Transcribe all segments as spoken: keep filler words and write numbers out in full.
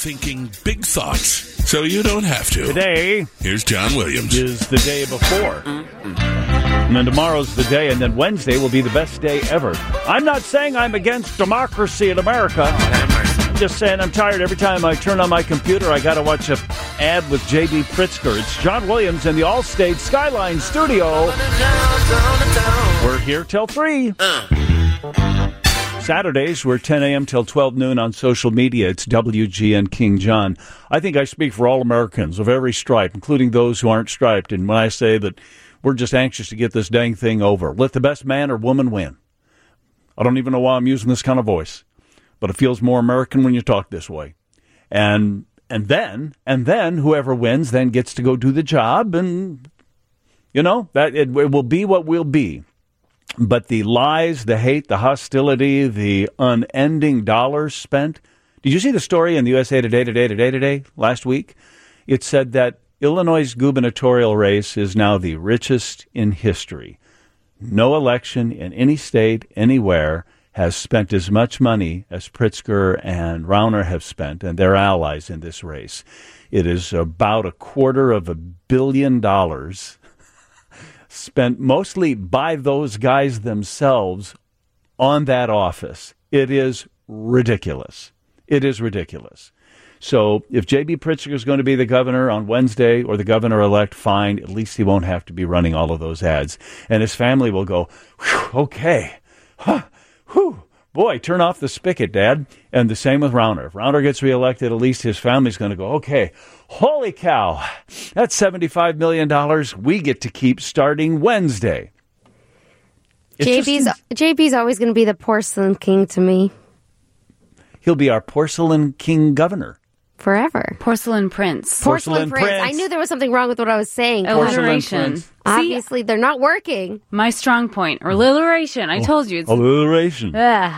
thinking big thoughts so you don't have to. Today Here's John Williams. is the day before. And then tomorrow's the day, and then Wednesday will be the best day ever. I'm not saying I'm against democracy in America. I'm just saying I'm tired. Every time I turn on my computer, I got to watch an ad with J B. Pritzker. It's John Williams in the Allstate Skyline Studio. We're here till three. Saturdays, we're ten a.m. till twelve noon on social media. It's W G N King John. I think I speak for all Americans of every stripe, including those who aren't striped. And when I say that we're just anxious to get this dang thing over, let the best man or woman win. I don't even know why I'm using this kind of voice, but it feels more American when you talk this way. And and then and then whoever wins then gets to go do the job, and you know that it, it will be what will be. But the lies, the hate, the hostility, the unending dollars spent. Did you see the story in the U S A Today, Today, Today, Today last week? It said that Illinois' gubernatorial race is now the richest in history. No election in any state, anywhere, has spent as much money as Pritzker and Rauner have spent and their allies in this race. It is about a quarter of a billion dollars spent mostly by those guys themselves on that office. It is ridiculous. It is ridiculous. So if J B. Pritzker is going to be the governor on Wednesday or the governor-elect, fine. At least he won't have to be running all of those ads. And his family will go, okay, huh, whew. Boy, turn off the spigot, Dad. And the same with Rauner. If Rauner gets reelected, at least his family's going to go, okay, holy cow, that's seventy-five million dollars we get to keep starting Wednesday. J B's just, J B's always going to be the porcelain king to me. He'll be our porcelain king governor. Forever. Porcelain prince. Porcelain, porcelain prince. prince. I knew there was something wrong with what I was saying. Alliteration. Obviously, they're not working. My strong point. Or alliteration. I told you. It's, alliteration. Ugh.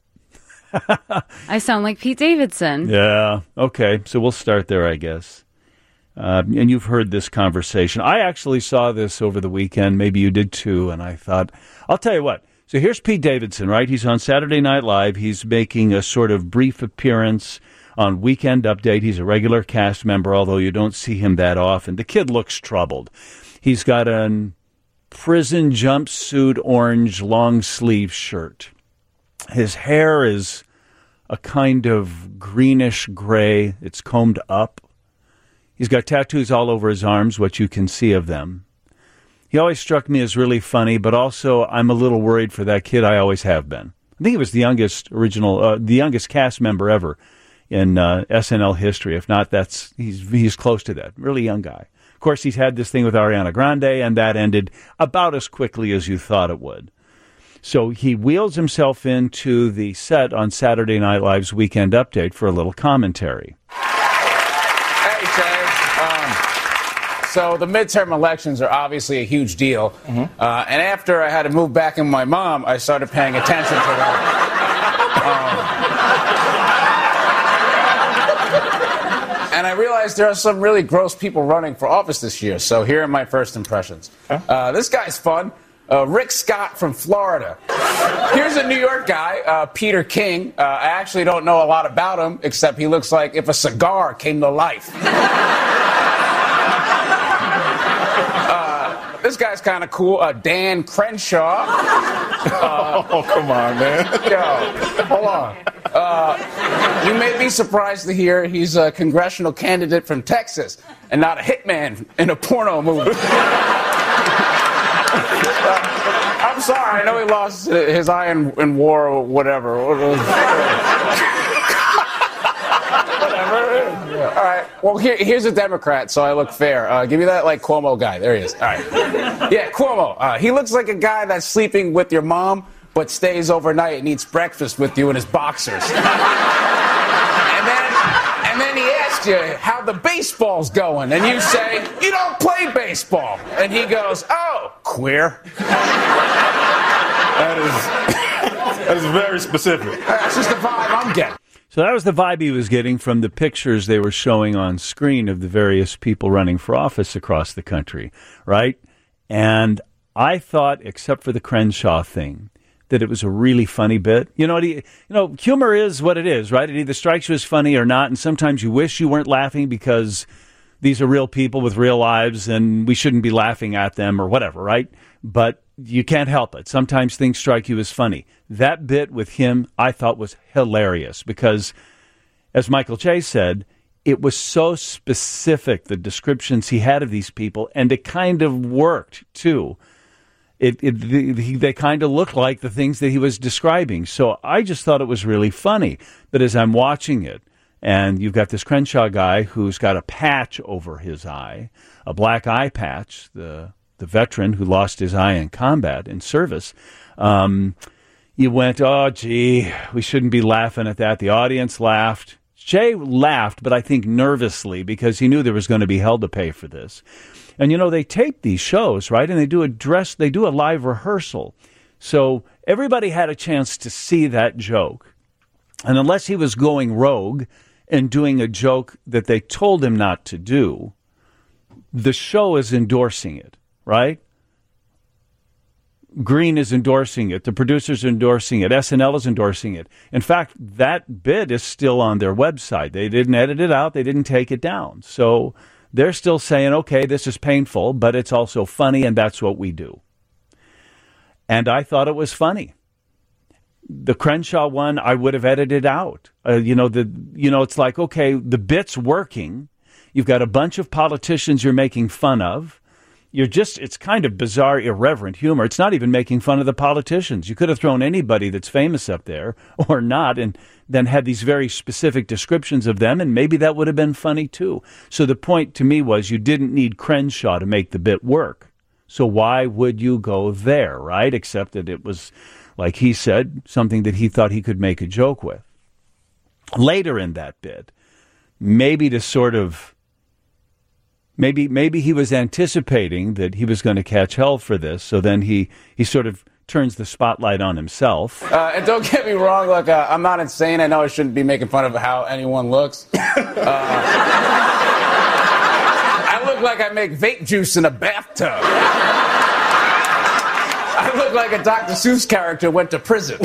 I sound like Pete Davidson. Yeah. Okay. So we'll start there, I guess. Uh, and you've heard this conversation. I actually saw this over the weekend. Maybe you did too. And I thought, I'll tell you what. So here's Pete Davidson, right? He's on Saturday Night Live. He's making a sort of brief appearance on Weekend Update. He's a regular cast member, although you don't see him that often. The kid looks troubled. He's got a prison jumpsuit orange long sleeve shirt. His hair is a kind of greenish gray. It's combed up. He's got tattoos all over his arms, what you can see of them. He always struck me as really funny, but also I'm a little worried for that kid. I always have been. I think he was the youngest original, uh, the youngest cast member ever in uh, S N L history. If not, that's he's he's close to that. Really young guy. Of course, he's had this thing with Ariana Grande, and that ended about as quickly as you thought it would. So he wheels himself into the set on Saturday Night Live's Weekend Update for a little commentary. Hey, Jay. Um, so the midterm elections are obviously a huge deal. Mm-hmm. Uh, and after I had to move back in with my mom, I started paying attention to that. um, and I realized there are some really gross people running for office this year. So here are my first impressions. Uh, this guy's fun. Uh, Rick Scott from Florida. Here's a New York guy, uh, Peter King. Uh, I actually don't know a lot about him, except he looks like if a cigar came to life. uh, this guy's kind of cool. Uh, Dan Crenshaw. Uh, oh, come on, man. Yo, hold on. Uh, you may be surprised to hear he's a congressional candidate from Texas and not a hitman in a porno movie. Uh, I'm sorry. I know he lost his eye in, in war or whatever. Whatever. Yeah. All right. Well, here, here's a Democrat, so I look fair. Uh, give me that, like, Cuomo guy. There he is. All right. Yeah, Cuomo. Uh, he looks like a guy that's sleeping with your mom, but stays overnight and eats breakfast with you in his boxers. and then, and then he asks you how the baseball's going, and you say, you don't play baseball. And he goes, oh, queer. That is, that is very specific. That's just the vibe I'm getting. So that was the vibe he was getting from the pictures they were showing on screen of the various people running for office across the country, right? And I thought, except for the Crenshaw thing, that it was a really funny bit. You know, you know, humor is what it is, right? It either strikes you as funny or not, and sometimes you wish you weren't laughing because these are real people with real lives, and we shouldn't be laughing at them or whatever, right? But you can't help it. Sometimes things strike you as funny. That bit with him, I thought, was hilarious because, as Michael Che said, it was so specific, the descriptions he had of these people, and it kind of worked, too. It, it the, they kind of looked like the things that he was describing. So I just thought it was really funny. But as I'm watching it, and you've got this Crenshaw guy who's got a patch over his eye, a black eye patch, the the veteran who lost his eye in combat, in service, um, you went, oh, gee, we shouldn't be laughing at that. The audience laughed. Che laughed, but I think nervously because he knew there was going to be hell to pay for this. And, you know, they tape these shows, right? And they do a dress, they do a live rehearsal. So everybody had a chance to see that joke. And unless he was going rogue and doing a joke that they told him not to do, the show is endorsing it, right? Green is endorsing it. The producers are endorsing it. S N L is endorsing it. In fact, that bit is still on their website. They didn't edit it out. They didn't take it down. So they're still saying, okay, this is painful, but it's also funny, and that's what we do. And I thought it was funny. The Crenshaw one, I would have edited out. Uh, you know, the you know, it's like, okay, the bit's working. You've got a bunch of politicians you're making fun of. You're just, it's kind of bizarre, irreverent humor. It's not even making fun of the politicians. You could have thrown anybody that's famous up there or not and then had these very specific descriptions of them, and maybe that would have been funny too. So the point to me was you didn't need Crenshaw to make the bit work. So why would you go there, right? Except that it was, like he said, something that he thought he could make a joke with. Later in that bit, maybe to sort of, Maybe maybe he was anticipating that he was going to catch hell for this, so then he, he sort of turns the spotlight on himself. Uh, and don't get me wrong, look, uh, I'm not insane. I know I shouldn't be making fun of how anyone looks. Uh, I look like I make vape juice in a bathtub. I look like a Doctor Seuss character went to prison.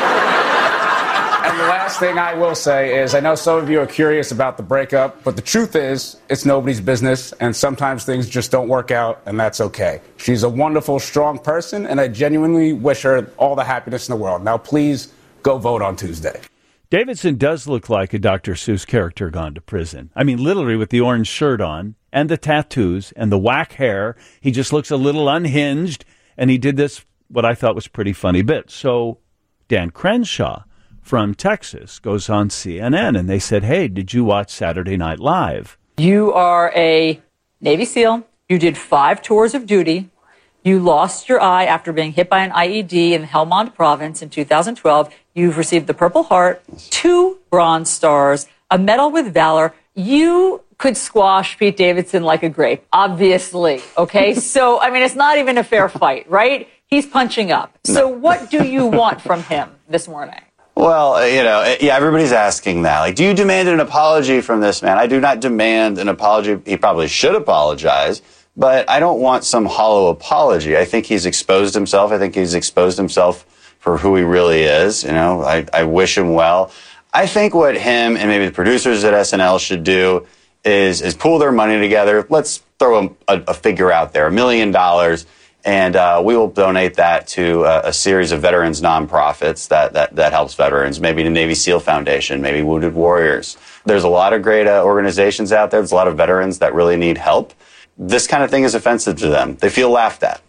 And the last thing I will say is, I know some of you are curious about the breakup, but the truth is, it's nobody's business, and sometimes things just don't work out, and that's okay. She's a wonderful, strong person, and I genuinely wish her all the happiness in the world. Now, please go vote on Tuesday. Davidson does look like a Doctor Seuss character gone to prison. I mean, literally with the orange shirt on, and the tattoos, and the whack hair. He just looks a little unhinged, and he did this, what I thought was pretty funny bit. So, Dan Crenshaw from Texas goes on C N N, and they said, hey, did you watch Saturday Night Live? You are a Navy SEAL. You did five tours of duty. You lost your eye after being hit by an I E D in Helmand Province in two thousand twelve. You've received the Purple Heart, two Bronze Stars, a Medal with Valor. You could squash Pete Davidson like a grape, obviously, okay? So, I mean, it's not even a fair fight, right? He's punching up. So no. What do you want from him this morning? Well, you know, yeah, everybody's asking that. Like, do you demand an apology from this man? I do not demand an apology. He probably should apologize, but I don't want some hollow apology. I think he's exposed himself. I think he's exposed himself for who he really is. You know, I, I wish him well. I think what him and maybe the producers at S N L should do is is pool their money together. Let's throw a, a, a figure out there, a million dollars. And uh, we will donate that to uh, a series of veterans nonprofits that, that, that helps veterans, maybe the Navy SEAL Foundation, maybe Wounded Warriors. There's a lot of great uh, organizations out there. There's a lot of veterans that really need help. This kind of thing is offensive to them. They feel laughed at.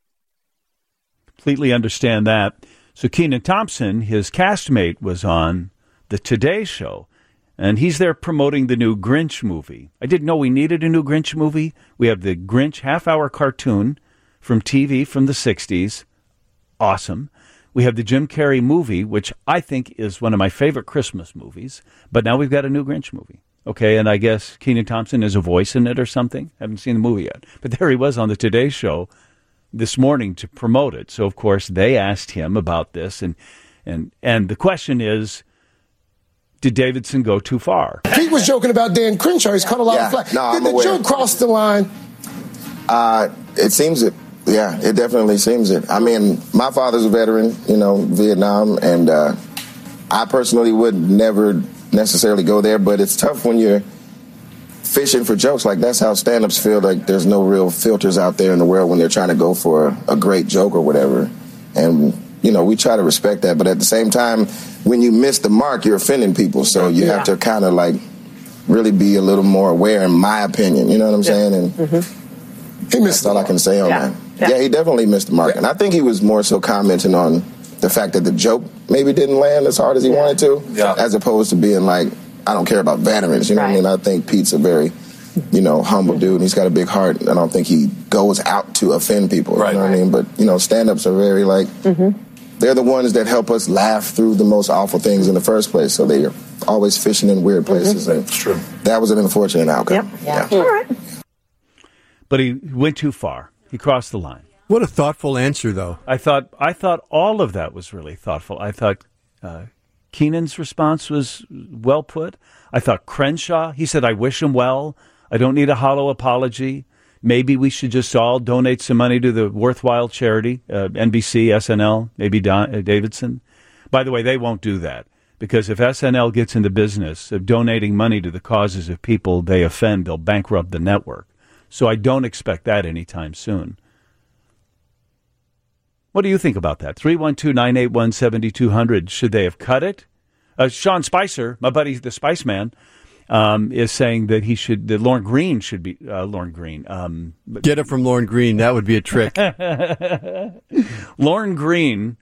Completely understand that. So Kenan Thompson, his castmate, was on the Today Show, and he's there promoting the new Grinch movie. I didn't know we needed a new Grinch movie. We have the Grinch half-hour cartoon from T V from the sixties. Awesome. We have the Jim Carrey movie, which I think is one of my favorite Christmas movies. But now we've got a new Grinch movie. Okay, and I guess Kenan Thompson is a voice in it or something. Haven't seen the movie yet. But there he was on the Today Show this morning to promote it. So, of course, they asked him about this. And and, and the question is, did Davidson go too far? Pete was joking about Dan Crenshaw. He's caught a lot yeah, of flack. no, Did I'm the aware. joke cross the line? Uh, it seems that Yeah, it definitely seems it. I mean, my father's a veteran, you know, Vietnam, and uh, I personally would never necessarily go there, but it's tough when you're fishing for jokes. Like, that's how stand-ups feel. Like, there's no real filters out there in the world when they're trying to go for a great joke or whatever. And, you know, we try to respect that. But at the same time, when you miss the mark, you're offending people. So you yeah. have to kind of, like, really be a little more aware, in my opinion. You know what I'm yeah. saying? And mm-hmm. he missed that's all I can say on yeah. that. Yeah. yeah, he definitely missed the mark. Yeah. And I think he was more so commenting on the fact that the joke maybe didn't land as hard as he yeah. wanted to, yeah. as opposed to being like, I don't care about veterans. You know right. what I mean? I think Pete's a very, you know, humble dude, and he's got a big heart. And I don't think he goes out to offend people. Right. You know what right. I mean? But, you know, stand-ups are very, like, mm-hmm. they're the ones that help us laugh through the most awful things in the first place. So they're always fishing in weird places. Mm-hmm. And That's true. That was an unfortunate outcome. Yep. Yeah. yeah. All right. But he went too far. He crossed the line. What a thoughtful answer, though. I thought I thought all of that was really thoughtful. I thought uh, Keenan's response was well put. I thought Crenshaw, he said, I wish him well. I don't need a hollow apology. Maybe we should just all donate some money to the worthwhile charity, uh, N B C, S N L, maybe Don, uh, Davidson. By the way, they won't do that, because if S N L gets in the business of donating money to the causes of people they offend, they'll bankrupt the network. So I don't expect that anytime soon. What do you think about that? three one two, nine eight one, seven two zero zero. Should they have cut it? Uh, Sean Spicer, my buddy, the Spice Man, um, is saying that he should, that Lauren Green should be, uh, Lauren Green. Um, Get it from Lauren Green. That would be a trick. Lauren Green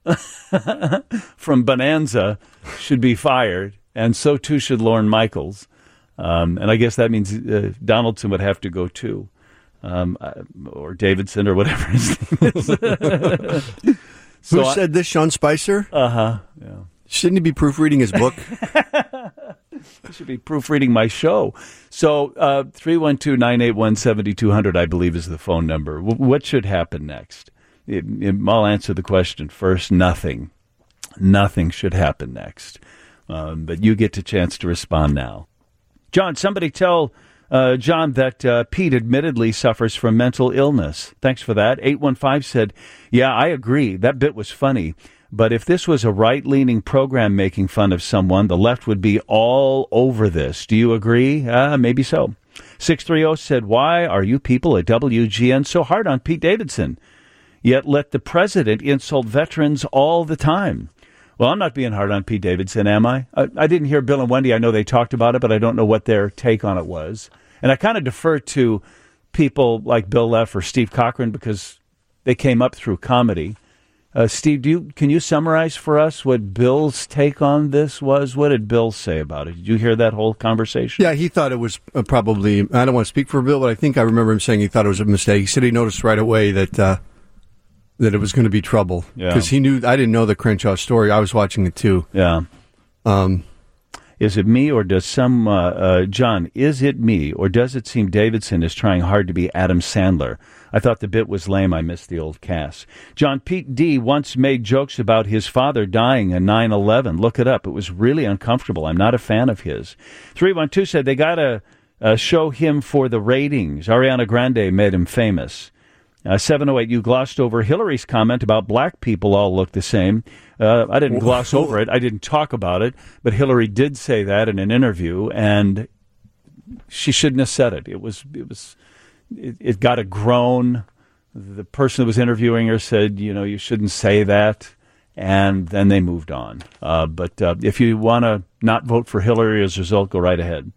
from Bonanza should be fired, and so too should Lorne Michaels. Um, and I guess that means uh, Donaldson would have to go too. Um, uh, or Davidson, or whatever his name is. so Who said I, this, Sean Spicer? Uh-huh, yeah. Shouldn't he be proofreading his book? He should be proofreading my show. So uh, three one two, nine eight one, seven two zero zero, I believe, is the phone number. W- what should happen next? It, it, I'll answer the question first. Nothing. Nothing should happen next. Um, but you get a chance to respond now. John, somebody tell... Uh, John, that uh, Pete admittedly suffers from mental illness. Thanks for that. eight one five said, yeah, I agree. That bit was funny. But if this was a right-leaning program making fun of someone, the left would be all over this. Do you agree? Uh, maybe so. six three zero said, why are you people at W G N so hard on Pete Davidson, yet let the president insult veterans all the time? Well, I'm not being hard on Pete Davidson, am I? I? I didn't hear Bill and Wendy. I know they talked about it, but I don't know what their take on it was. And I kind of defer to people like Bill Leff or Steve Cochran because they came up through comedy. Uh, Steve, do you, can you summarize for us what Bill's take on this was? What did Bill say about it? Did you hear that whole conversation? Yeah, he thought it was uh, probably, I don't want to speak for Bill, but I think I remember him saying he thought it was a mistake. He said he noticed right away that uh, that it was going to be trouble. Because yeah. he knew, I didn't know the Crenshaw story. I was watching it too. Yeah. Um. Is it me, or does some, uh, uh, John, is it me, or does it seem Davidson is trying hard to be Adam Sandler? I thought the bit was lame. I missed the old cast. John, Pete D. once made jokes about his father dying in nine eleven. Look it up. It was really uncomfortable. I'm not a fan of his. three one two said they got to uh, show him for the ratings. Ariana Grande made him famous. Uh, seven oh eight, you glossed over Hillary's comment about black people all look the same. Uh, I didn't gloss over it. I didn't talk about it. But Hillary did say that in an interview, and she shouldn't have said it. It was, it was, it, it got a groan. The person that was interviewing her said, you know, you shouldn't say that. And then they moved on. Uh, but uh, if you want to not vote for Hillary as a result, go right ahead.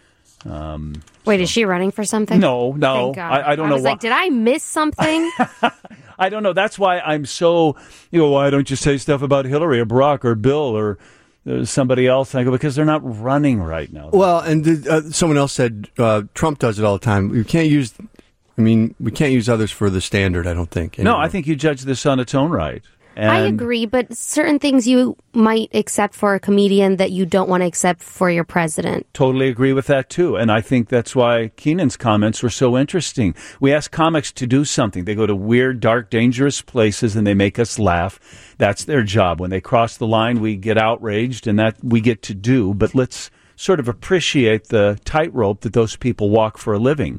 Um, Wait, so. Is she running for something? No, no. I, I don't I know. I was why. like, did I miss something? I don't know. That's why I'm so, you know, why don't you say stuff about Hillary or Barack or Bill or uh, somebody else? And I go, because they're not running right now. Well, and uh, someone else said uh, Trump does it all the time. We can't use, I mean, we can't use others for the standard, I don't think. Anymore. No, I think you judge this on its own right. And I agree, but certain things you might accept for a comedian that you don't want to accept for your president. Totally agree with that, too. And I think that's why Keenan's comments were so interesting. We ask comics to do something. They go to weird, dark, dangerous places, and they make us laugh. That's their job. When they cross the line, we get outraged, and that we get to do. But let's sort of appreciate the tightrope that those people walk for a living.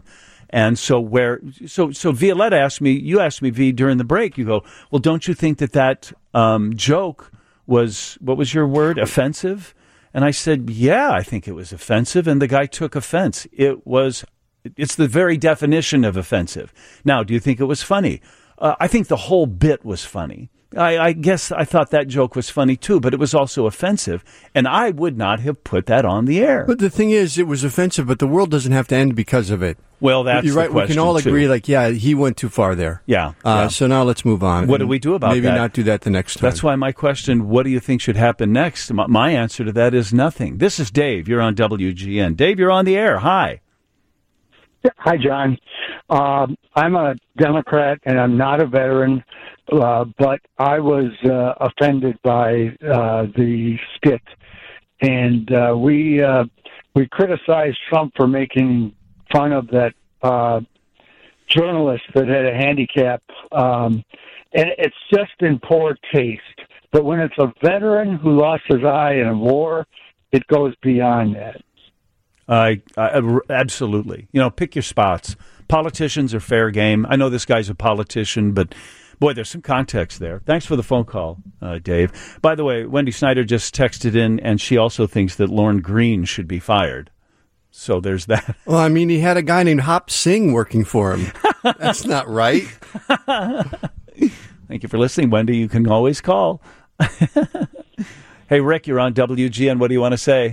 And so where, so, so Violetta asked me, you asked me, V, during the break, you go, well, don't you think that that um, joke was, what was your word, offensive? And I said, yeah, I think it was offensive. And the guy took offense. It was, it's the very definition of offensive. Now, do you think it was funny? Uh, I think the whole bit was funny. I, I guess I thought that joke was funny too, but it was also offensive, and I would not have put that on the air. But the thing is, it was offensive, but the world doesn't have to end because of it. Well, that's You're the right. We can all question, agree, too. like, yeah, he went too far there. Yeah, Uh, yeah. So now let's move on. What do we do about maybe that? Maybe not do that the next time. That's why my question, what do you think should happen next? My, my answer to that is nothing. This is Dave. You're on W G N. Dave, you're on the air. Hi. Hi, John. Um, I'm a Democrat, and I'm not a veteran, uh, but I was uh, offended by uh, the skit, and uh, we uh, we criticized Trump for making fun of that uh, journalist that had a handicap, um, and it's just in poor taste. But when it's a veteran who lost his eye in a war, it goes beyond that. I, I absolutely. You know, pick your spots. Politicians are fair game. I know this guy's a politician, but boy, there's some context there. Thanks for the phone call, uh, Dave. By the way, Wendy Snyder just texted in, and she also thinks that Lorne Green should be fired. So there's that. Well, I mean, he had a guy named Hop Singh working for him. That's not right. Thank you for listening, Wendy. You can always call. Hey, Rick, you're on W G N. What do you want to say?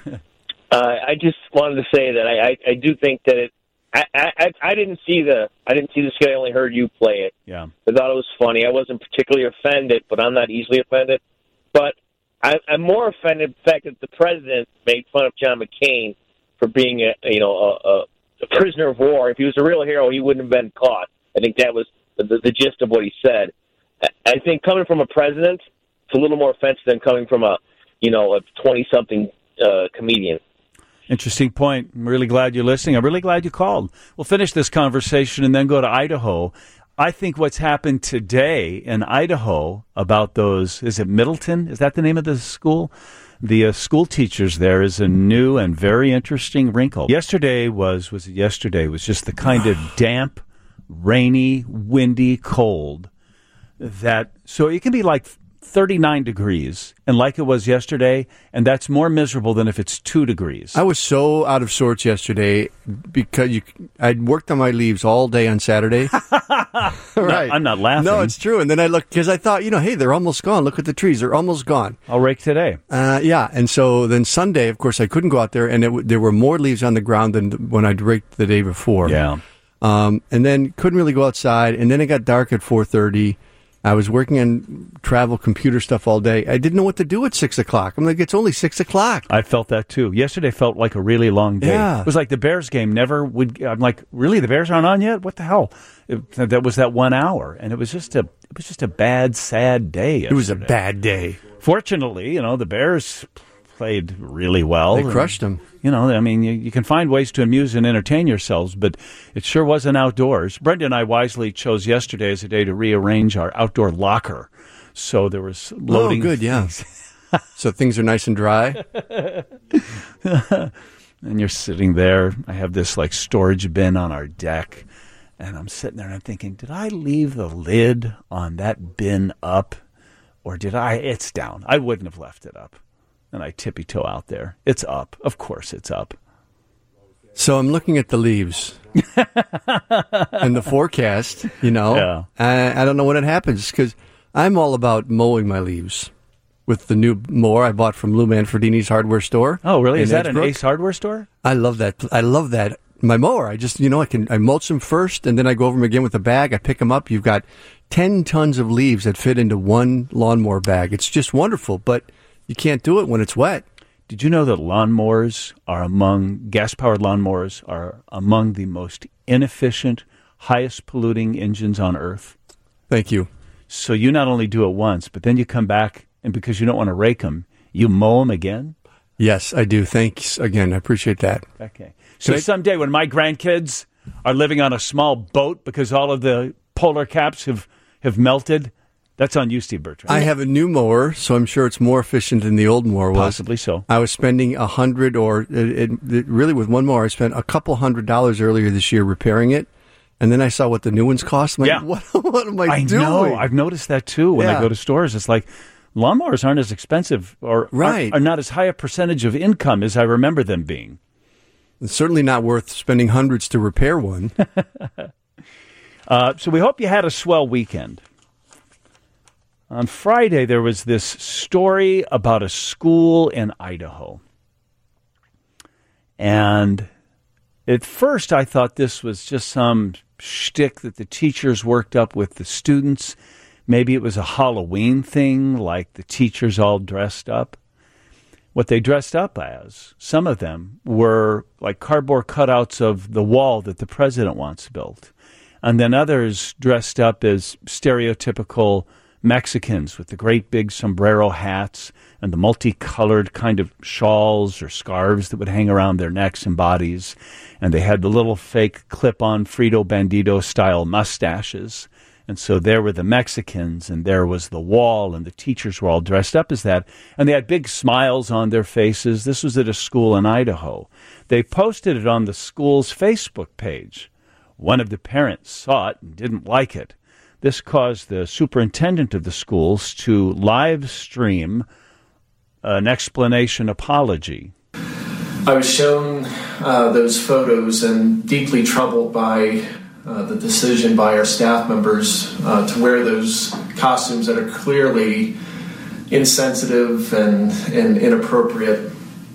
Uh, I just wanted to say that I, I, I do think that it. I, I I didn't see the I didn't see the skit. I only heard you play it. Yeah, I thought it was funny. I wasn't particularly offended, but I'm not easily offended. But I, I'm more offended by the fact that the president made fun of John McCain for being a you know a, a prisoner of war. If he was a real hero, he wouldn't have been caught. I think that was the, the, the gist of what he said. I, I think coming from a president, it's a little more offensive than coming from a you know a twenty-something uh, comedian. Interesting point. I'm really glad you're listening. I'm really glad you called. We'll finish this conversation and then go to Idaho. I think what's happened today in Idaho about those, is it Middleton? Is that the name of the school? The uh, school teachers there is a new and very interesting wrinkle. Yesterday was, was it yesterday, was just the kind of damp, rainy, windy, cold that, so it can be like thirty-nine degrees, and like it was yesterday, and that's more miserable than if it's two degrees. I was so out of sorts yesterday because you, I'd worked on my leaves all day on Saturday. Right. No, I'm not laughing. No, it's true. And then I looked, because I thought, you know, hey, they're almost gone. Look at the trees. They're almost gone. I'll rake today. Uh, yeah. And so then Sunday, of course, I couldn't go out there, and it, w- there were more leaves on the ground than when I'd raked the day before. Yeah. Um, and then couldn't really go outside, and then it got dark at four thirty. I was working on travel computer stuff all day. I didn't know what to do at six o'clock. I'm like, it's only six o'clock. I felt that too. Yesterday felt like a really long day. Yeah. It was like the Bears game never would. I'm like, really, the Bears aren't on yet? What the hell? It, that was that one hour, and it was just a it was just a bad, sad day. Yesterday. It was a bad day. Fortunately, you know, the Bears played really well. They crushed them. You know, I mean, you, you can find ways to amuse and entertain yourselves, but it sure wasn't outdoors. Brenda and I wisely chose yesterday as a day to rearrange our outdoor locker. So there was loading. Oh, good, yeah. So things are nice and dry. And you're sitting there. I have this, like, storage bin on our deck, and I'm sitting there and I'm thinking, did I leave the lid on that bin up, or did I? It's down. I wouldn't have left it up. And I tippy-toe out there. It's up. Of course it's up. So I'm looking at the leaves and the forecast, you know. Yeah. I, I don't know when it happens because I'm all about mowing my leaves with the new mower I bought from Lou Manfredini's hardware store. Oh, really? in Is that Edgebrook. an Ace hardware store? I love that. I love that. My mower, I just, you know, I can I mulch them first, and then I go over them again with a bag. I pick them up. You've got ten tons of leaves that fit into one lawnmower bag. It's just wonderful, but you can't do it when it's wet. Did you know that lawnmowers are among, gas-powered lawnmowers are among the most inefficient, highest polluting engines on Earth? Thank you. So you not only do it once, but then you come back, and because you don't want to rake them, you mow them again? Yes, I do. Thanks again. I appreciate that. Okay. So I- someday when my grandkids are living on a small boat because all of the polar caps have, have melted, That's on you, Steve Bertrand. I have a new mower, so I'm sure it's more efficient than the old mower was. Possibly so. I was spending a hundred, or it, it, it, really with one mower, I spent a couple hundred dollars earlier this year repairing it, and then I saw what the new ones cost. I'm like, Yeah. what, what am I, I doing? know. I've noticed that too when I Yeah. go to stores. It's like lawnmowers aren't as expensive or Right. are, are not as high a percentage of income as I remember them being. It's certainly not worth spending hundreds to repair one. uh, so we hope you had a swell weekend. On Friday, there was this story about a school in Idaho. And at first, I thought this was just some shtick that the teachers worked up with the students. Maybe it was a Halloween thing, like the teachers all dressed up. What they dressed up as, some of them, were like cardboard cutouts of the wall that the president wants built. And then others dressed up as stereotypical Mexicans with the great big sombrero hats and the multicolored kind of shawls or scarves that would hang around their necks and bodies. And they had the little fake clip-on Frito Bandito-style mustaches. And so there were the Mexicans, and there was the wall, and the teachers were all dressed up as that. And they had big smiles on their faces. This was at a school in Idaho. They posted it on the school's Facebook page. One of the parents saw it and didn't like it. This caused the superintendent of the schools to live stream an explanation apology. I was shown uh, those photos and deeply troubled by uh, the decision by our staff members uh, to wear those costumes that are clearly insensitive and, and inappropriate.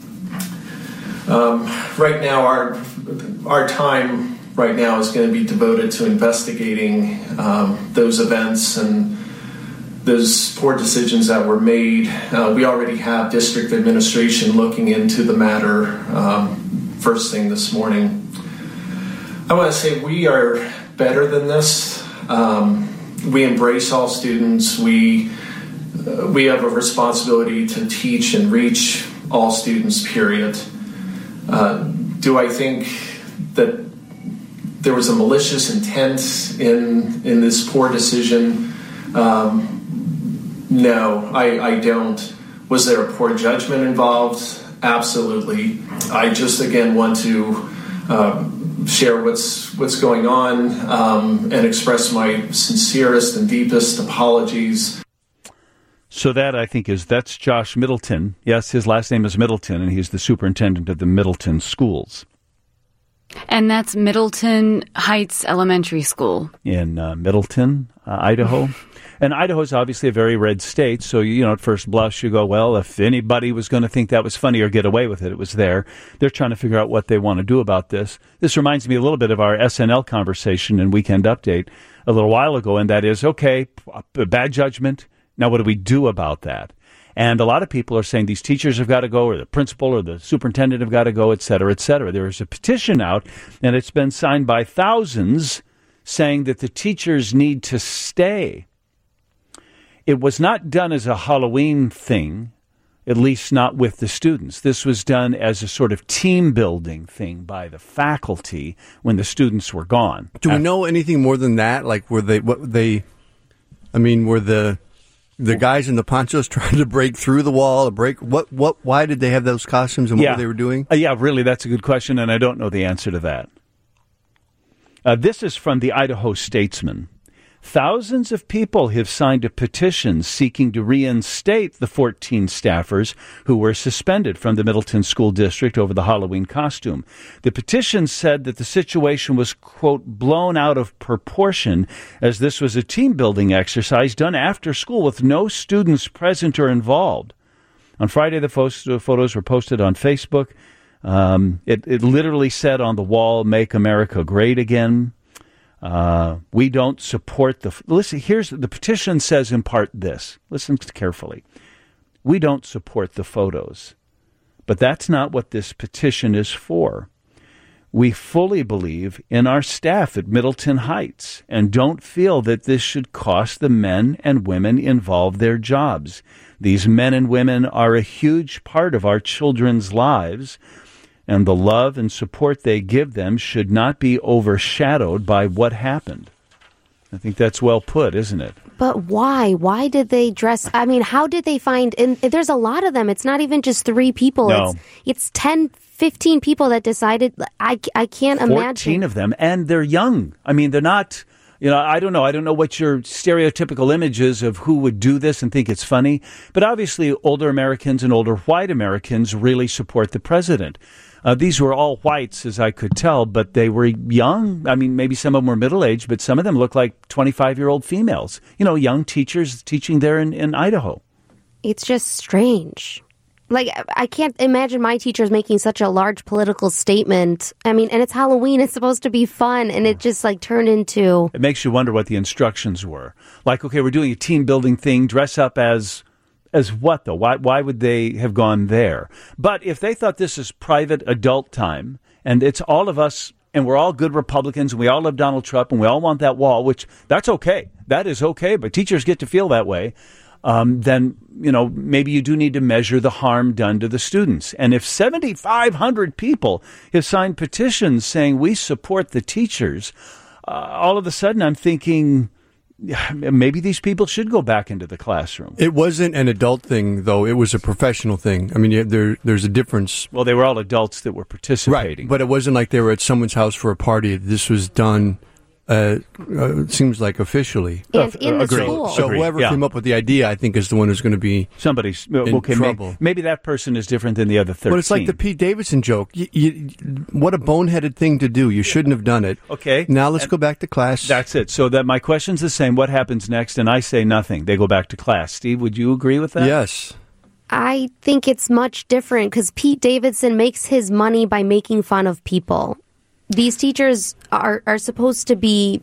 Um, right now, our our time right now is going to be devoted to investigating um, those events and those poor decisions that were made. Uh, we already have district administration looking into the matter um, first thing this morning. I want to say we are better than this. Um, we embrace all students. We uh, we have a responsibility to teach and reach all students, period. Uh, do I think that there was a malicious intent in in this poor decision? Um, no, I, I don't. Was there a poor judgment involved? Absolutely. I just, again, want to uh, share what's what's going on um, and express my sincerest and deepest apologies. So that, I think, is that's Josh Middleton. Yes, his last name is Middleton, and he's the superintendent of the Middleton schools. And that's Middleton Heights Elementary School. In uh, Middleton, uh, Idaho. And Idaho is obviously a very red state, so, you know, at first blush, you go, well, if anybody was going to think that was funny or get away with it, it was there. They're trying to figure out what they want to do about this. This reminds me a little bit of our S N L conversation and Weekend Update a little while ago, and that is, okay, bad judgment. Now, what do we do about that? And a lot of people are saying these teachers have got to go, or the principal or the superintendent have got to go, et cetera, et cetera. There is a petition out, and it's been signed by thousands saying that the teachers need to stay. It was not done as a Halloween thing, at least not with the students. This was done as a sort of team-building thing by the faculty when the students were gone. Do we know anything more than that? Like, were they, what they, I mean, were the... The guys in the ponchos trying to break through the wall, to break what? What? Why did they have those costumes, and what yeah. were they were doing? Uh, yeah, really, that's a good question, and I don't know the answer to that. Uh, this is from the Idaho Statesman. Thousands of people have signed a petition seeking to reinstate the fourteen staffers who were suspended from the Middleton School District over the Halloween costume. The petition said that the situation was, quote, blown out of proportion, as this was a team-building exercise done after school with no students present or involved. On Friday, the photos were posted on Facebook. Um, it, it literally said on the wall, "Make America Great Again." Uh, we don't support the... Listen, here's... The petition says in part this. Listen carefully. We don't support the photos. But that's not what this petition is for. We fully believe in our staff at Middleton Heights and don't feel that this should cost the men and women involved their jobs. These men and women are a huge part of our children's lives, and the love and support they give them should not be overshadowed by what happened. I think that's well put, isn't it? But why? Why did they dress? I mean, how did they find? And there's a lot of them. It's not even just three people. No. It's it's ten, fifteen people that decided. I, I can't fourteen imagine. fourteen of them, and they're young. I mean, they're not. You know, I don't know. I don't know what your stereotypical image is of who would do this and think it's funny. But obviously, older Americans and older white Americans really support the president. Uh, these were all whites, as I could tell, but they were young. I mean, maybe some of them were middle-aged, but some of them looked like twenty-five-year-old females. You know, young teachers teaching there in, in Idaho. It's just strange. Like, I can't imagine my teachers making such a large political statement. I mean, and it's Halloween. It's supposed to be fun, and it just, like, turned into... It makes you wonder what the instructions were. Like, okay, we're doing a team-building thing. Dress up as... As what, though? Why, why would they have gone there? But if they thought this is private adult time, and it's all of us, and we're all good Republicans, and we all love Donald Trump, and we all want that wall, which that's okay. That is okay, but teachers get to feel that way. Um, then, you know, maybe you do need to measure the harm done to the students. And if seventy-five hundred people have signed petitions saying we support the teachers, uh, all of a sudden I'm thinking... maybe these people should go back into the classroom. It wasn't an adult thing, though. It was a professional thing. I mean, yeah, there, there's a difference. Well, they were all adults that were participating. Right, but it wasn't like they were at someone's house for a party. This was done, uh, uh, it seems like, officially. And in the Agreed. school. So Agreed. whoever Yeah. came up with the idea, I think, is the one who's going to be Somebody's in okay, trouble. Maybe, maybe that person is different than the other thirteen. Well, it's like the Pete Davidson joke. You, you, what a boneheaded thing to do. You shouldn't have done it. Okay. Now let's And go back to class. That's it. So that my question's the same. What happens next? And I say nothing. They go back to class. Steve, would you agree with that? Yes. I think it's much different because Pete Davidson makes his money by making fun of people. These teachers are, are supposed to be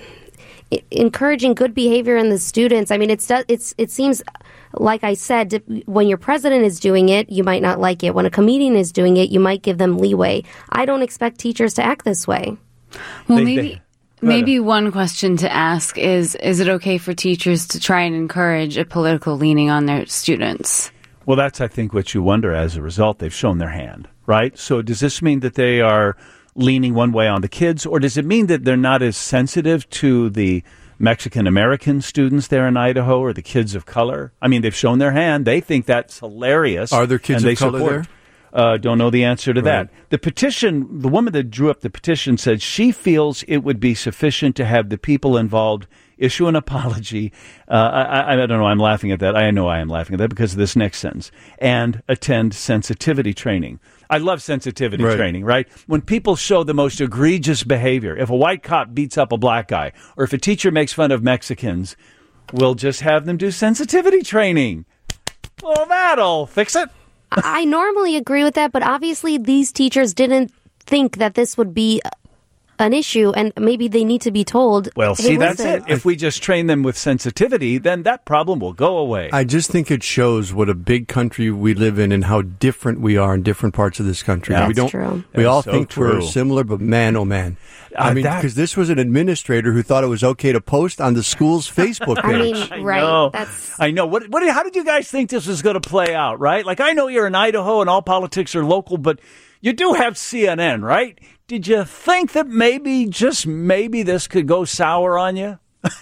encouraging good behavior in the students. I mean, it's it's it seems like I said, when your president is doing it, you might not like it. When a comedian is doing it, you might give them leeway. I don't expect teachers to act this way. Well, They- maybe they- maybe one question to ask is: is it okay for teachers to try and encourage a political leaning on their students? Well, that's, I think, what you wonder. As a result, they've shown their hand, right? So does this mean that they are leaning one way on the kids, or does it mean that they're not as sensitive to the Mexican-American students there in Idaho or the kids of color? I mean, they've shown their hand. They think that's hilarious. Are there kids and of they color support. there? Uh, don't know the answer to Right. that. The petition, the woman that drew up the petition said she feels it would be sufficient to have the people involved issue an apology. Uh, I, I don't know. I'm laughing at that. I know I am laughing at that because of this next sentence. And attend sensitivity training. I love sensitivity Right. training, right? When people show the most egregious behavior, if a white cop beats up a black guy, or if a teacher makes fun of Mexicans, we'll just have them do sensitivity training. Well, that'll fix it. I normally agree with that, but obviously these teachers didn't think that this would be an issue, and maybe they need to be told. Well, hey, see, that's listen. it. If we just train them with sensitivity, then that problem will go away. I just think it shows what a big country we live in and how different we are in different parts of this country. Yeah. we That's don't. true. We That's all so think we're true. similar, but man, oh man. I Uh, mean, that- because this was an administrator who thought it was okay to post on the school's Facebook I page. mean, I right? know. That's I know. What, what? How did you guys think this was going to play out, right? Like, I know you're in Idaho and all politics are local, but you do have C N N, right? Did you think that maybe, just maybe, this could go sour on you?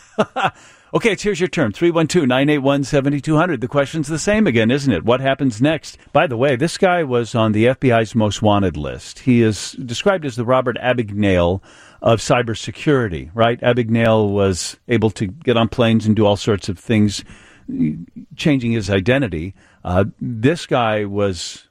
Okay, it's here's your turn. three one two, nine eight one, seven two zero zero. The question's the same again, isn't it? What happens next? By the way, this guy was on the F B I's most wanted list. He is described as the Robert Abagnale of cybersecurity, right? Abagnale was able to get on planes and do all sorts of things, changing his identity. Uh, this guy was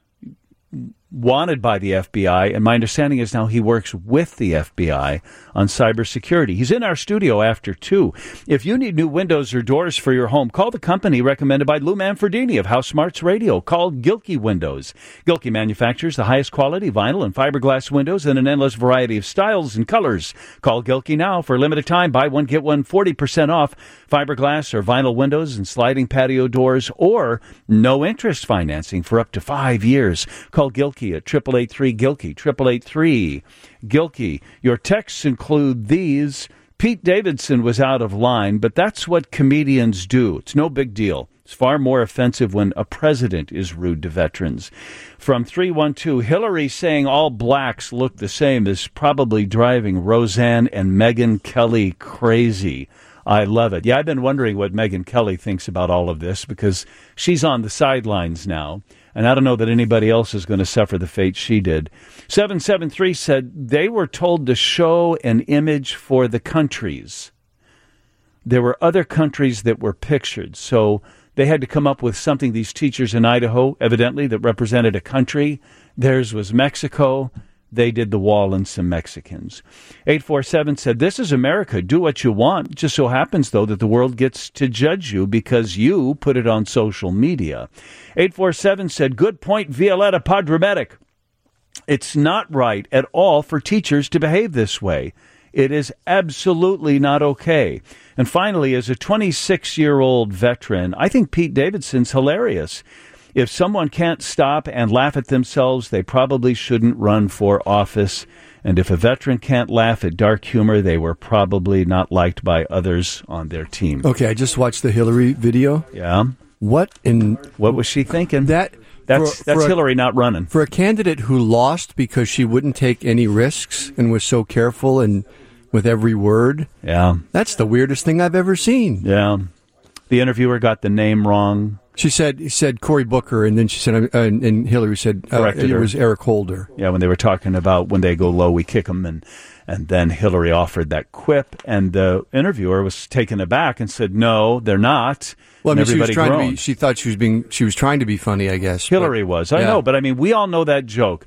wanted by the F B I, and my understanding is now he works with the F B I on cybersecurity. He's in our studio after two. If you need new windows or doors for your home, call the company recommended by Lou Manfredini of House Smarts Radio, called Gilkey Windows. Gilkey manufactures the highest quality vinyl and fiberglass windows in an endless variety of styles and colors. Call Gilkey now for a limited time. Buy one, get one forty percent off fiberglass or vinyl windows and sliding patio doors, or no interest financing for up to five years. Call Gilkey at eight eight eight three Gilkey, eight eight eight three Gilkey. Your texts include these. Pete Davidson was out of line, but that's what comedians do. It's no big deal. It's far more offensive when a president is rude to veterans. From three one two, Hillary saying all blacks look the same is probably driving Roseanne and Megyn Kelly crazy. I love it. Yeah, I've been wondering what Megyn Kelly thinks about all of this because she's on the sidelines now, and I don't know that anybody else is going to suffer the fate she did. seven seven three said they were told to show an image for the countries. There were other countries that were pictured, so they had to come up with something, these teachers in Idaho, evidently, that represented a country. Theirs was Mexico. They did the wall and some Mexicans. eight four seven said, this is America. Do what you want. Just so happens, though, that the world gets to judge you because you put it on social media. eight four seven said, good point, Violetta Padramedic. It's not right at all for teachers to behave this way. It is absolutely not okay. And finally, as a twenty-six-year-old veteran, I think Pete Davidson's hilarious. If someone can't stop and laugh at themselves, they probably shouldn't run for office. And if a veteran can't laugh at dark humor, they were probably not liked by others on their team. Okay, I just watched the Hillary video. Yeah. What in what was she thinking? That that's for, that's for Hillary a, not running. For a candidate who lost because she wouldn't take any risks and was so careful and with every word. Yeah. That's the weirdest thing I've ever seen. Yeah. The interviewer got the name wrong. She said he said Cory Booker, and then she said, uh, and, and Hillary said uh, it her. was Eric Holder. Yeah, when they were talking about when they go low, we kick them, and and then Hillary offered that quip, and the interviewer was taken aback and said, "No, they're not." Well, I mean, and she was trying groaned. to be. She thought she was being. She was trying to be funny, I guess. Hillary but, was. I yeah. know, but I mean, we all know that joke,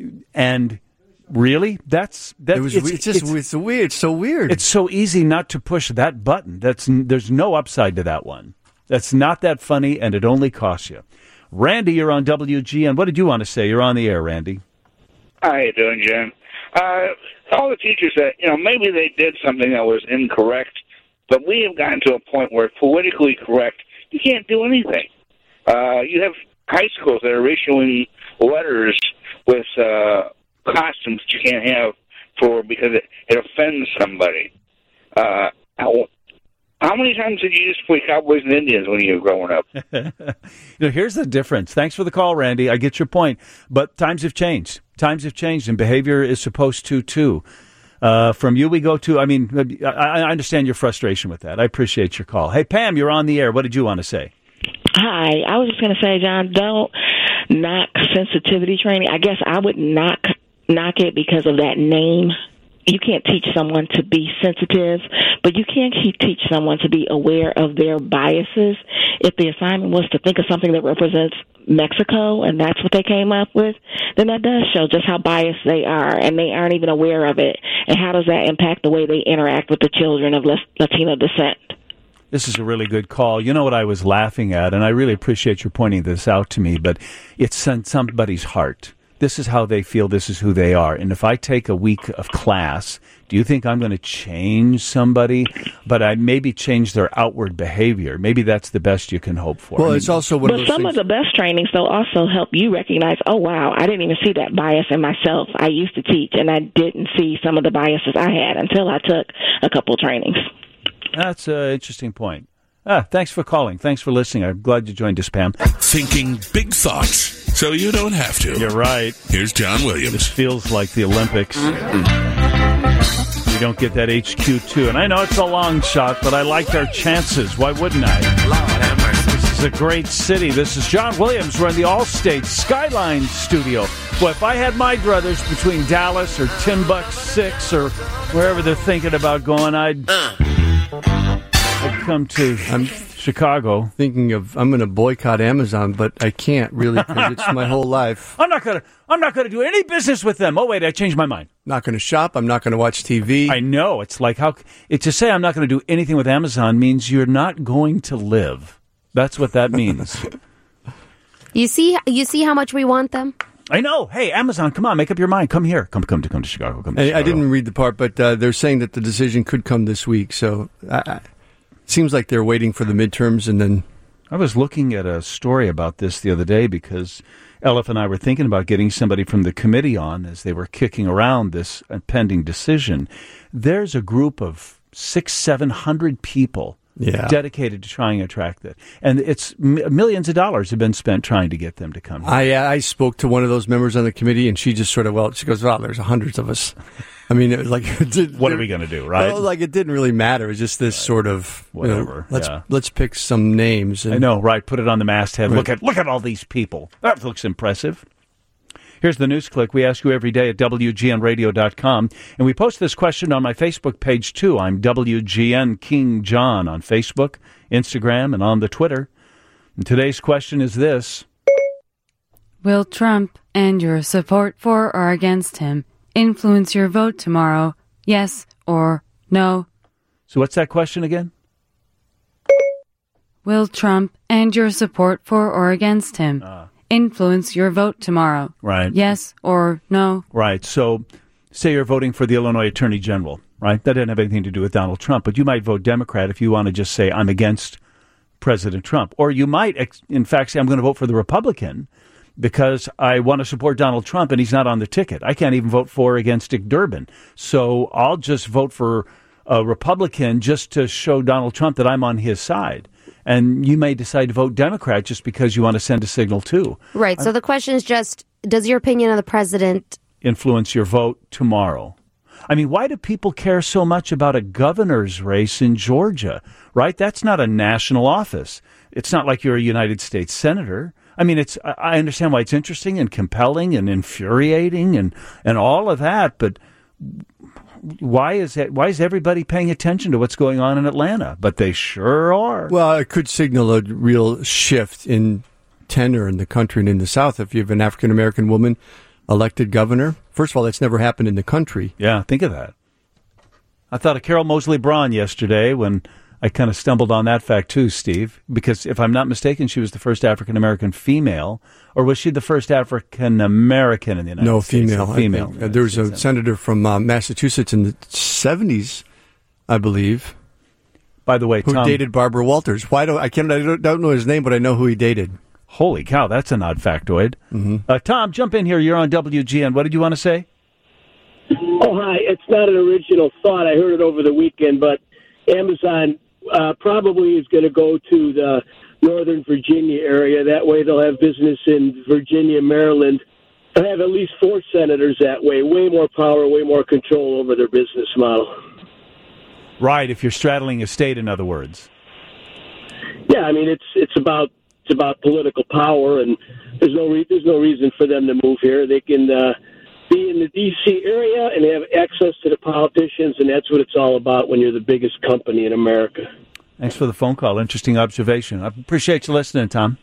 and really, that's that. It was. It's, It's just. It's, it's weird. It's so weird. It's so easy not to push that button. That's there's no upside to that one. That's not that funny, and it only costs you. Randy, you're on W G N. What did you want to say? You're on the air, Randy. How you doing, Jen? Uh, all the teachers that, you know, maybe they did something that was incorrect, but we have gotten to a point where politically correct, you can't do anything. Uh, you have high schools that are issuing letters with uh, costumes you can't have for because it, it offends somebody. Uh, how, How many times did you used to play Cowboys and Indians when you were growing up? You know, here's the difference. Thanks for the call, Randy. I get your point. But times have changed. Times have changed, and behavior is supposed to, too. Uh, from you, we go to, I mean, I, I understand your frustration with that. I appreciate your call. Hey, Pam, you're on the air. What did you want to say? Hi. I was just going to say, John, don't knock sensitivity training. I guess I would knock, knock it because of that name. You can't teach someone to be sensitive, but you can teach someone to be aware of their biases. If the assignment was to think of something that represents Mexico, and that's what they came up with, then that does show just how biased they are, and they aren't even aware of it. And how does that impact the way they interact with the children of Latino descent? This is a really good call. You know what I was laughing at, and I really appreciate you pointing this out to me, but it's in somebody's heart. This is how they feel. This is who they are. And if I take a week of class, do you think I'm going to change somebody? But I maybe change their outward behavior. Maybe that's the best you can hope for. Well, I mean, it's also one but of those some things. of the best trainings, though, also help you recognize, oh, wow, I didn't even see that bias in myself. I used to teach, and I didn't see some of the biases I had until I took a couple trainings. That's an interesting point. Ah, thanks for calling. Thanks for listening. I'm glad you joined us, Pam. Thinking big thoughts, so you don't have to. You're right. Here's John Williams. This feels like the Olympics. We don't get that H Q two. And I know it's a long shot, but I liked our chances. Why wouldn't I? This is a great city. This is John Williams. We're in the Allstate Skyline studio. Well, if I had my druthers between Dallas or Timbuk-six or wherever they're thinking about going, I'd... I'd come to um, Chicago. Thinking of, I'm going to boycott Amazon, but I can't really because it's my whole life. I'm not going to. I'm not going to do any business with them. Oh wait, I changed my mind. Not going to shop. I'm not going to watch T V. I know. It's like how it, to say I'm not going to do anything with Amazon means you're not going to live. That's what that means. You see, you see how much we want them. I know. Hey, Amazon, come on, make up your mind. Come here. Come, come to come to Chicago. Come to I, Chicago. I didn't read the part, but uh, they're saying that the decision could come this week. So. I, I, Seems like they're waiting for the midterms and then... I was looking at a story about this the other day because Elif and I were thinking about getting somebody from the committee on as they were kicking around this pending decision. There's a group of six, seven hundred people yeah. dedicated to trying to attract it. And it's m- millions of dollars have been spent trying to get them to come here. I, I spoke to one of those members on the committee and she just sort of, well, she goes, well, there's hundreds of us. I mean, it, like, it did, what are we going to do, right? Well, like, it didn't really matter. It was just this right. sort of whatever. You know, let's yeah. let's pick some names. And, I know, right? Put it on the masthead. Right. Look at look at all these people. That looks impressive. Here's the news click we ask you every day at W G N radio dot com. And we post this question on my Facebook page, too. I'm W G N King John on Facebook, Instagram, and on the Twitter. And today's question is this. Will Trump and your support for or against him influence your vote tomorrow? Yes or no? So what's that question again? Will Trump and your support for or against him uh. influence your vote tomorrow? Right. Yes or no? Right. So say you're voting for the Illinois Attorney General, right? That doesn't have anything to do with Donald Trump, but you might vote Democrat if you want to just say, I'm against President Trump. Or you might, in fact, say, I'm going to vote for the Republican because I want to support Donald Trump and he's not on the ticket. I can't even vote for or against Dick Durbin. So I'll just vote for a Republican just to show Donald Trump that I'm on his side. And you may decide to vote Democrat just because you want to send a signal too. Right. So the question is just, does your opinion of the president influence your vote tomorrow? I mean, why do people care so much about a governor's race in Georgia, right? That's not a national office. It's not like you're a United States senator. I mean, it's. I understand why it's interesting and compelling and infuriating and, and all of that, but why is it, why is everybody paying attention to what's going on in Atlanta? But they sure are. Well, it could signal a real shift in tenor in the country and in the South if you have an African-American woman elected governor. First of all, that's never happened in the country. Yeah, think of that. I thought of Carol Moseley Braun yesterday when I kind of stumbled on that fact too, Steve, because if I'm not mistaken, she was the first African-American female, or was she the first African-American in the United no, States? No, female. female. There was a States senator from uh, Massachusetts in the seventies, I believe. By the way, who Tom, dated Barbara Walters. Why don't I can't I don't, don't know his name, but I know who he dated. Holy cow, that's an odd factoid. Mm-hmm. Uh, Tom, jump in here. You're on W G N. What did you want to say? Oh, hi. It's not an original thought. I heard it over the weekend, but Amazon uh, probably is going to go to the Northern Virginia area. That way they'll have business in Virginia, Maryland. They'll have at least four senators that way. Way more power, way more control over their business model. Right, if you're straddling a state, in other words. Yeah, I mean, it's it's about it's about political power, and there's no re- there's no reason for them to move here. They can uh, be in the D C area and they have access to the politicians, and that's what it's all about when you're the biggest company in America. Thanks for the phone call. Interesting observation. I appreciate you listening, Tom.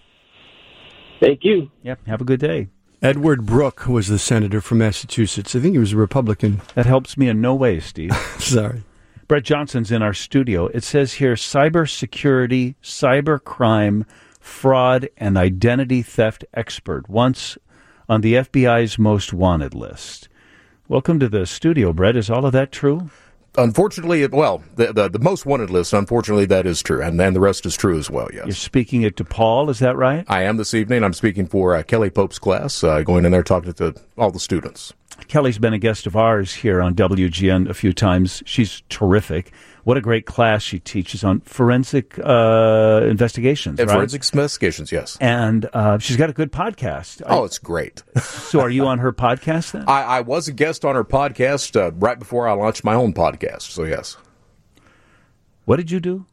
Thank you. Yep, have a good day. Edward Brooke was the senator from Massachusetts. I think he was a Republican. That helps me in no way, Steve. Sorry. Brett Johnson's in our studio. It says here, cybersecurity, cybercrime, fraud, and identity theft expert, once on the F B I's most wanted list. Welcome to the studio, Brett. Is all of that true? Unfortunately, well, the, the the most wanted list, unfortunately, that is true, and then the rest is true as well, yes. You're speaking it to Paul, is that right? I am this evening. I'm speaking for uh, Kelly Pope's class, uh, going in there talking to all the students. Kelly's been a guest of ours here on W G N a few times. She's terrific. What a great class she teaches on forensic uh, investigations, and right? Forensic investigations, yes. And uh, she's got a good podcast. Oh, it's great. So are you on her podcast then? I, I was a guest on her podcast uh, right before I launched my own podcast, so yes. What did you do?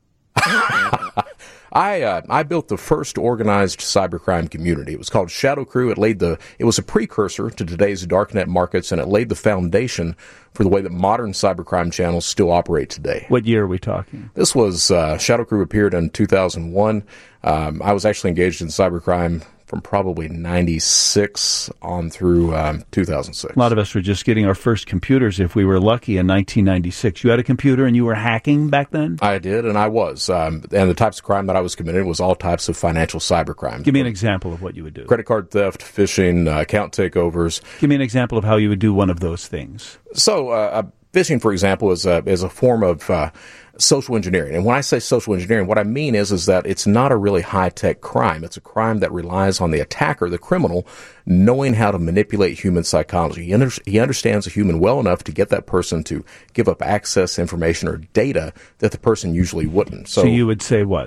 I uh, I built the first organized cybercrime community. It was called Shadow Crew. It laid the it was a precursor to today's darknet markets, and it laid the foundation for the way that modern cybercrime channels still operate today. What year are we talking? This was uh, Shadow Crew appeared in two thousand one. Um, I was actually engaged in cybercrime from probably ninety-six on through um, two thousand six. A lot of us were just getting our first computers, if we were lucky, in nineteen ninety-six. You had a computer and you were hacking back then? I did, and I was. Um, and the types of crime that I was committing was all types of financial cybercrime. Give me an example of what you would do. Credit card theft, phishing, uh, account takeovers. Give me an example of how you would do one of those things. So, uh, phishing, for example, is a, is a form of uh, social engineering. And when I say social engineering, what I mean is is that it's not a really high-tech crime. It's a crime that relies on the attacker, the criminal, knowing how to manipulate human psychology. He, under, he understands a human well enough to get that person to give up access, information, or data that the person usually wouldn't. So, so you would say what?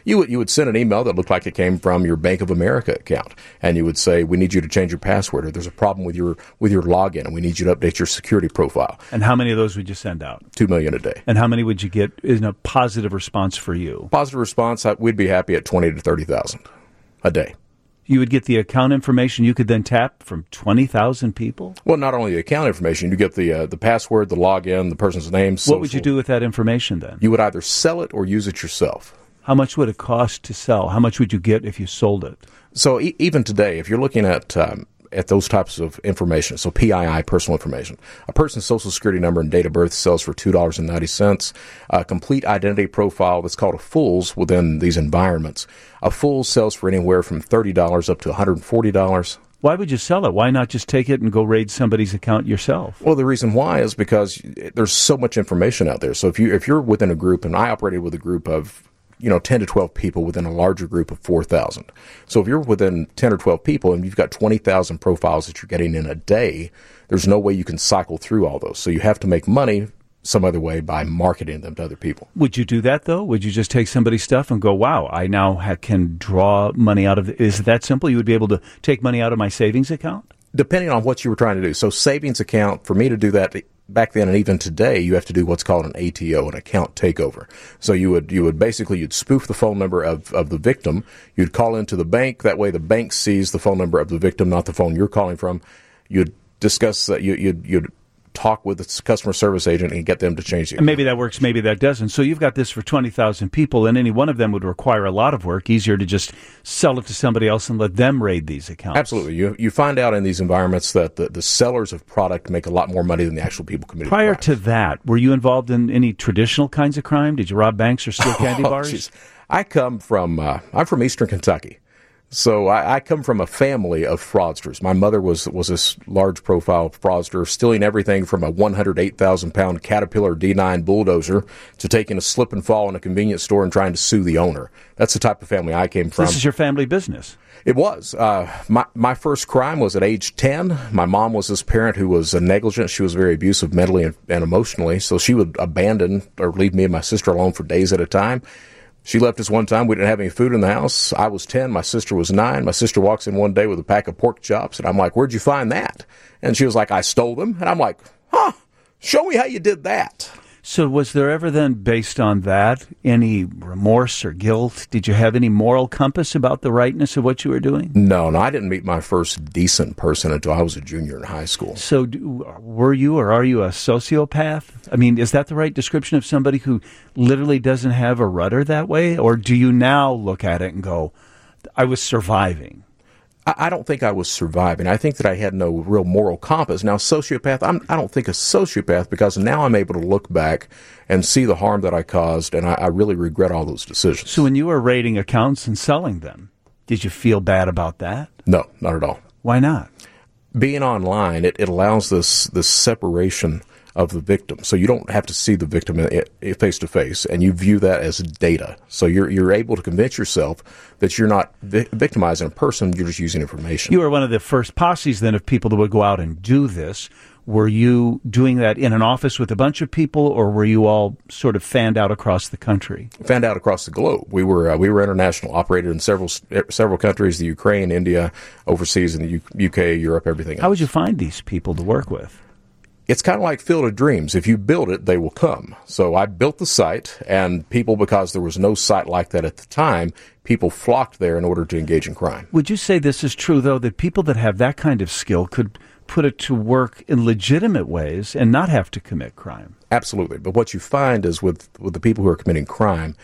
You would you would send an email that looked like it came from your Bank of America account, and you would say, "We need you to change your password," or "There's a problem with your with your login, and we need you to update your security profile." And how many of those would you send out? Two million a day. And how many would you get in a positive response for you? Positive response, we'd be happy at twenty to thirty thousand a day. You would get the account information you could then tap from twenty thousand people? Well, not only the account information, you get the uh, the password, the login, the person's name, social. What would you do with that information then? You would either sell it or use it yourself. How much would it cost to sell? How much would you get if you sold it? So e- even today, if you're looking at um, at those types of information, so P I I, personal information, a person's social security number and date of birth sells for two dollars and ninety cents. A complete identity profile that's called a Fool's within these environments. A Fool's sells for anywhere from thirty dollars up to one hundred forty dollars. Why would you sell it? Why not just take it and go raid somebody's account yourself? Well, the reason why is because there's so much information out there. So if you if you're within a group, and I operated with a group of you know, ten to twelve people within a larger group of four thousand. So if you're within ten or twelve people and you've got twenty thousand profiles that you're getting in a day, there's no way you can cycle through all those. So you have to make money some other way by marketing them to other people. Would you do that, though? Would you just take somebody's stuff and go, wow, I now ha- can draw money out of it? Is it that simple? You would be able to take money out of my savings account? Depending on what you were trying to do. So savings account, for me to do that back then and even today, you have to do what's called an A T O, an account takeover. So you would you would basically, you'd spoof the phone number of, of the victim. You'd call into the bank. That way the bank sees the phone number of the victim, not the phone you're calling from. You'd discuss that. You, you'd, you'd talk with the customer service agent and get them to change the account. And maybe that works, maybe that doesn't. So you've got this for twenty thousand people, and any one of them would require a lot of work. Easier to just sell it to somebody else and let them raid these accounts. Absolutely. You you find out in these environments that the, the sellers of product make a lot more money than the actual people committing Prior crimes. to that, were you involved in any traditional kinds of crime? Did you rob banks or steal candy Oh, bars? geez. I come from, uh, I'm from Eastern Kentucky. So I, I come from a family of fraudsters. My mother was was this large profile fraudster, stealing everything from a one hundred eight thousand pound Caterpillar D nine bulldozer to taking a slip and fall in a convenience store and trying to sue the owner. That's the type of family I came from. This is your family business. It was. Uh, my my first crime was at age ten. My mom was this parent who was uh, negligent. She was very abusive mentally and, and emotionally. So she would abandon or leave me and my sister alone for days at a time. She left us one time. We didn't have any food in the house. I was ten. My sister was nine. My sister walks in one day with a pack of pork chops, and I'm like, where'd you find that? And she was like, I stole them. And I'm like, huh, show me how you did that. So was there ever then, based on that, any remorse or guilt? Did you have any moral compass about the rightness of what you were doing? No, no, I didn't meet my first decent person until I was a junior in high school. So do, were you or are you a sociopath? I mean, is that the right description of somebody who literally doesn't have a rudder that way? Or do you now look at it and go, I was surviving? I don't think I was surviving. I think that I had no real moral compass. Now, sociopath, I'm, I don't think a sociopath because now I'm able to look back and see the harm that I caused, and I, I really regret all those decisions. So when you were raiding accounts and selling them, did you feel bad about that? No, not at all. Why not? Being online, it, it allows this this separation of the victim. So you don't have to see the victim face to face, and you view that as data. So you're you're able to convince yourself that you're not vi- victimizing a person, you're just using information. You were one of the first posses then of people that would go out and do this. Were you doing that in an office with a bunch of people, or were you all sort of fanned out across the country? Fanned out across the globe. We were uh, we were international, operated in several several countries: the Ukraine, India, overseas in the U- U K, Europe, everything else. How would you find these people to work with? It's kind of like Field of Dreams. If you build it, they will come. So I built the site, and people, because there was no site like that at the time, people flocked there in order to engage in crime. Would you say this is true, though, that people that have that kind of skill could put it to work in legitimate ways and not have to commit crime? Absolutely. But what you find is with, with the people who are committing crime,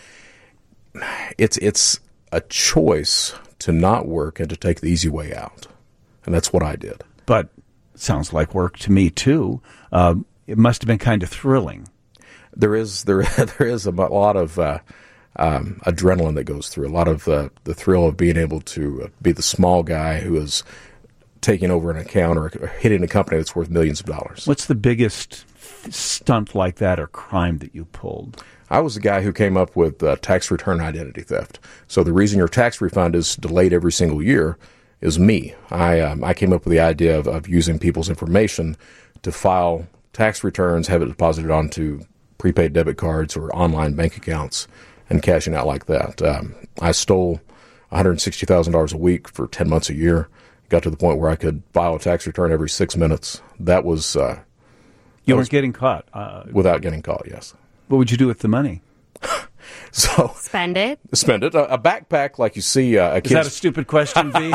it's it's a choice to not work and to take the easy way out. And that's what I did. But sounds like work to me, too. Uh, it must have been kind of thrilling. There is there there is a lot of uh, um, adrenaline that goes through, a lot of uh, the thrill of being able to uh, be the small guy who is taking over an account or, or hitting a company that's worth millions of dollars. What's the biggest stunt like that or crime that you pulled? I was the guy who came up with uh, tax return identity theft. So the reason your tax refund is delayed every single year is me. I um, I came up with the idea of, of using people's information to file tax returns, have it deposited onto prepaid debit cards or online bank accounts, and cashing out like that. Um, I stole one hundred sixty thousand dollars a week for ten months a year. Got to the point where I could file a tax return every six minutes. That was... Uh, you weren't getting caught? Uh, without getting caught, yes. What would you do with the money? So spend it. Spend it. A, a backpack like you see uh, a kid's... Is that a stupid question, V?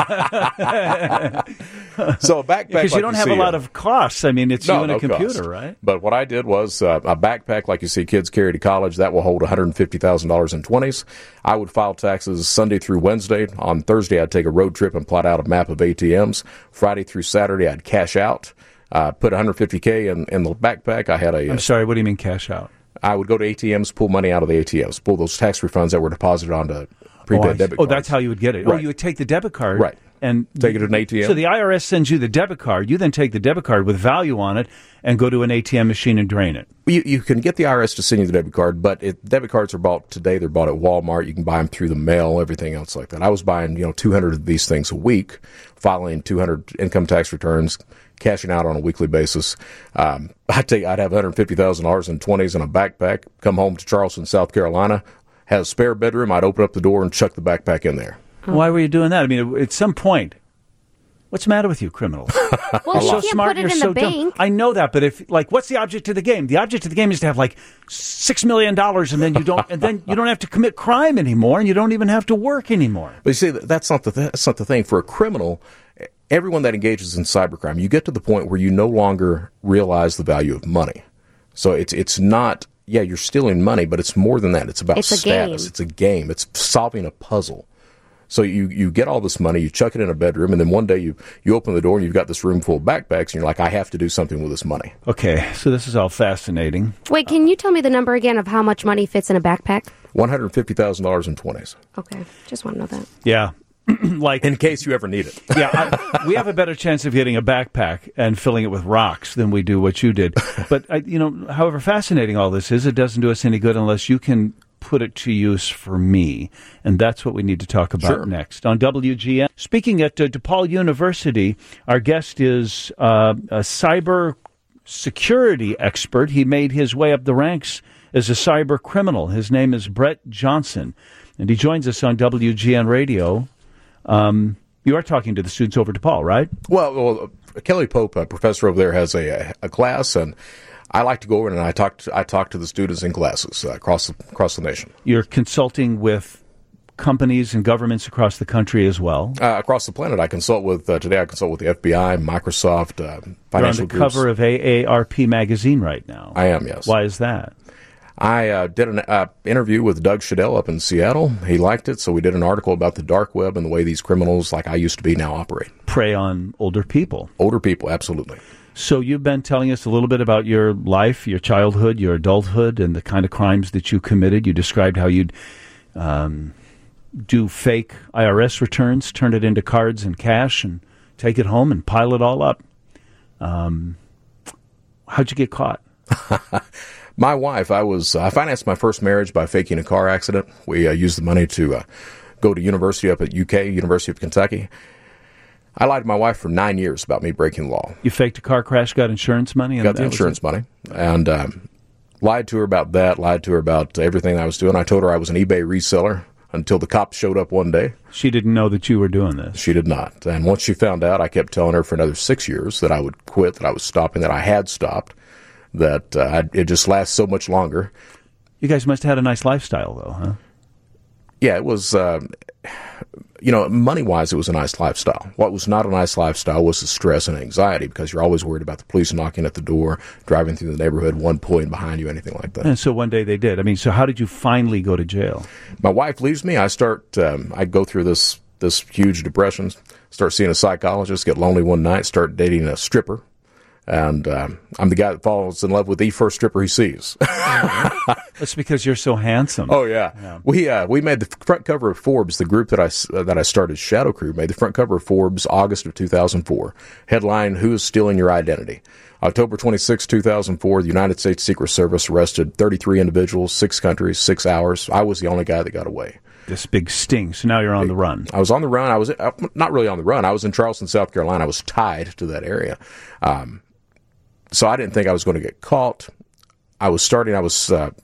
So a backpack because like you don't you have see, a lot of costs. I mean, it's no, you and no a computer, cost. Right? But what I did was uh, a backpack like you see kids carry to college that will hold one hundred fifty thousand dollars in twenties. I would file taxes Sunday through Wednesday. On Thursday, I'd take a road trip and plot out a map of A T Ms. Friday through Saturday, I'd cash out. Uh, put one hundred fifty thousand dollars in, in the backpack. I had a. I'm sorry. What do you mean cash out? I would go to A T Ms, pull money out of the A T Ms, pull those tax refunds that were deposited onto prepaid oh, debit oh, cards. that's how you would get it. Right. Oh, you would take the debit card. Right. And take it to an A T M. So the I R S sends you the debit card. You then take the debit card with value on it and go to an A T M machine and drain it. You, you can get the I R S to send you the debit card, but it, debit cards are bought today. They're bought at Walmart. You can buy them through the mail, everything else like that. I was buying, you know, two hundred of these things a week, filing two hundred income tax returns, cashing out on a weekly basis. Um, I'd take, I'd have one hundred fifty thousand dollars in twenties in a backpack, come home to Charleston, South Carolina, have a spare bedroom. I'd open up the door and chuck the backpack in there. Why were you doing that? I mean, at some point, what's the matter with you criminals? Well, you so can't smart, put it you're in so the dumb. bank. I know that, but if like, what's the object of the game? The object of the game is to have like six million dollars, and then you don't, and then you don't have to commit crime anymore, and you don't even have to work anymore. But you see, that's not the th- that's not the thing. For a criminal, everyone that engages in cybercrime, you get to the point where you no longer realize the value of money. So it's it's not, yeah, you're stealing money, but it's more than that. It's about It's a status. game. It's a game. It's solving a puzzle. So you, you get all this money, you chuck it in a bedroom, and then one day you, you open the door and you've got this room full of backpacks, and you're like, I have to do something with this money. Okay, so this is all fascinating. Wait, can you tell me the number again of how much money fits in a backpack? one hundred fifty thousand dollars in twenties. Okay, just want to know that. Yeah. Like in case you ever need it. Yeah, I, we have a better chance of getting a backpack and filling it with rocks than we do what you did. But, I, you know, however fascinating all this is, it doesn't do us any good unless you can put it to use for me. And that's what we need to talk about Sure. next on W G N. Speaking at uh, DePaul University, our guest is uh, a cyber security expert. He made his way up the ranks as a cyber criminal. His name is Brett Johnson, and he joins us on W G N Radio. Um, you are talking to the students over at DePaul, right? Well, well Kelly Pope, a professor over there, has a, a class, and I like to go over and I talk to, I talk to the students in classes uh, across the, across the nation. You're consulting with companies and governments across the country as well. Uh, across the planet, I consult with uh, today. I consult with the F B I, Microsoft, uh, financial You're on the groups. cover of A A R P magazine right now. I am, yes. Why is that? I uh, did an uh, interview with Doug Shadell up in Seattle. He liked it, so we did an article about the dark web and the way these criminals, like I used to be, now operate. Prey on older people. Older people, absolutely. So you've been telling us a little bit about your life, your childhood, your adulthood, and the kind of crimes that you committed. You described how you'd um, do fake I R S returns, turn it into cards and cash, and take it home and pile it all up. Um, how'd you get caught? My wife, I was I financed my first marriage by faking a car accident. We uh, used the money to uh, go to university up at U K, University of Kentucky. I lied to my wife for nine years about me breaking the law. You faked a car crash, got insurance money? And got the that was insurance it? money, and um, lied to her about that, lied to her about everything I was doing. I told her I was an eBay reseller until the cops showed up one day. She didn't know that you were doing this. She did not. And once she found out, I kept telling her for another six years that I would quit, that I was stopping, that I had stopped, that uh, I'd, it just lasts so much longer. You guys must have had a nice lifestyle, though, huh? Yeah, it was, uh, you know, money-wise, it was a nice lifestyle. What was not a nice lifestyle was the stress and anxiety, because you're always worried about the police knocking at the door, driving through the neighborhood, one pulling behind you, anything like that. And so one day they did. I mean, so how did you finally go to jail? My wife leaves me. I start, um, I go through this, this huge depression, start seeing a psychologist, get lonely one night, start dating a stripper. And um, I'm the guy that falls in love with the first stripper he sees. That's because you're so handsome. Oh yeah, yeah. we uh, we made the front cover of Forbes. The group that I uh, that I started, Shadow Crew, made the front cover of Forbes August of two thousand four. Headline: Who is stealing your identity? October twenty-sixth, two thousand four. The United States Secret Service arrested thirty-three individuals, six countries, six hours. I was the only guy that got away. This big sting. So now you're on the run. I was on the run. I was uh, not really on the run. I was in Charleston, South Carolina. I was tied to that area. Um, So I didn't think I was going to get caught. I was starting, I was uh,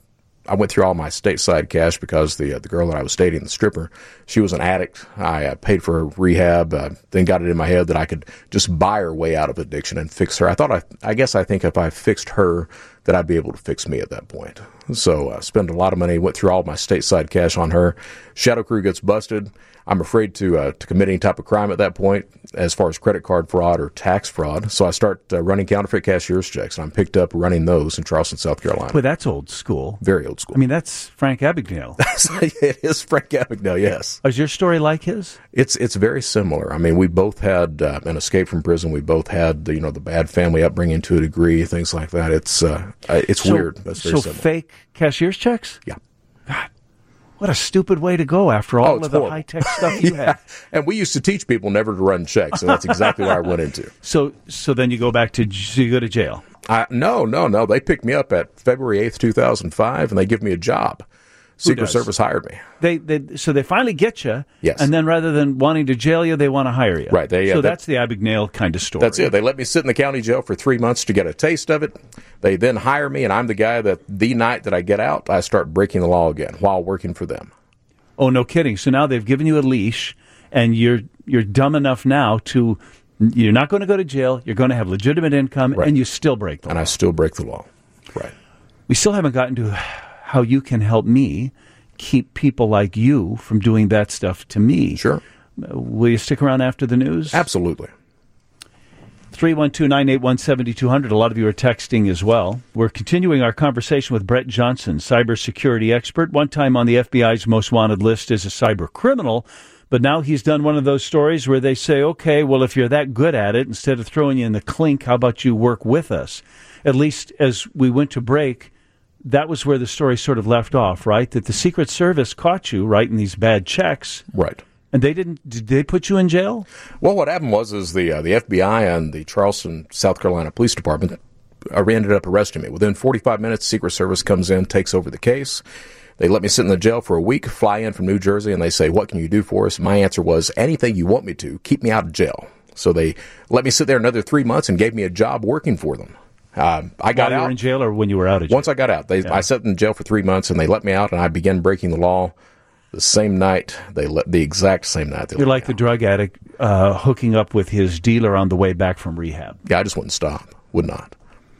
I went through all my stateside cash because the uh, the girl that I was dating, the stripper, she was an addict. I uh, paid for her rehab, uh, then got it in my head that I could just buy her way out of addiction and fix her. I thought I, I guess I think if I fixed her, that I'd be able to fix me at that point. So I uh, spent a lot of money, went through all my stateside cash on her. Shadow Crew gets busted. I'm afraid to uh, to commit any type of crime at that point as far as credit card fraud or tax fraud. So I start uh, running counterfeit cashier's checks, and I'm picked up running those in Charleston, South Carolina. Well, that's old school. Very old school. I mean, that's Frank Abagnale. It is Frank Abagnale, yes. Is your story like his? It's it's very similar. I mean, we both had uh, an escape from prison. We both had you know the bad family upbringing to a degree, things like that. It's uh, it's so, weird. That's very so similar. Fake cashier's checks? Yeah. God. What a stupid way to go after all oh, of the horrible. high-tech stuff you yeah. had. And we used to teach people never to run checks, and that's exactly what I went into. So so then you go back to, so you go to jail. I, no, no, no. They picked me up at February eighth, two thousand five, and they give me a job. Secret Service hired me. They, they So they finally get you, yes. and then rather than wanting to jail you, they want to hire you. Right. They, so uh, that's the Abagnale kind of story. That's it. They let me sit in the county jail for three months to get a taste of it. They then hire me, and I'm the guy that the night that I get out, I start breaking the law again while working for them. Oh, no kidding. So now they've given you a leash, and you're you're dumb enough now to, you're not going to go to jail, you're going to have legitimate income, right. and you still break the and law. And I still break the law. Right. We still haven't gotten to how you can help me keep people like you from doing that stuff to me. Sure. Uh, will you stick around after the news? Absolutely. three one two, nine eight one, seven two zero zero. A lot of you are texting as well. We're continuing our conversation with Brett Johnson, cybersecurity expert. One time on the F B I's most wanted list as a cyber criminal, but now he's done one of those stories where they say, okay, well, if you're that good at it, instead of throwing you in the clink, how about you work with us? At least as we went to break, that was where the story sort of left off, right? That the Secret Service caught you writing these bad checks. Right. And they didn't, did they put you in jail? Well, what happened was is the uh, the F B I and the Charleston, South Carolina Police Department uh, ended up arresting me. Within forty-five minutes, Secret Service comes in, takes over the case. They let me sit in the jail for a week, fly in from New Jersey, and they say, what can you do for us? My answer was, anything you want me to. Keep me out of jail. So they let me sit there another three months and gave me a job working for them. Uh, I got While out. you were in jail or when you were out of jail? Once I got out. They, Yeah. I sat in jail for three months, and they let me out, and I began breaking the law. The same night, they let the exact same night. They You're let like the drug addict uh, hooking up with his dealer on the way back from rehab. Yeah, I just wouldn't stop. Would not.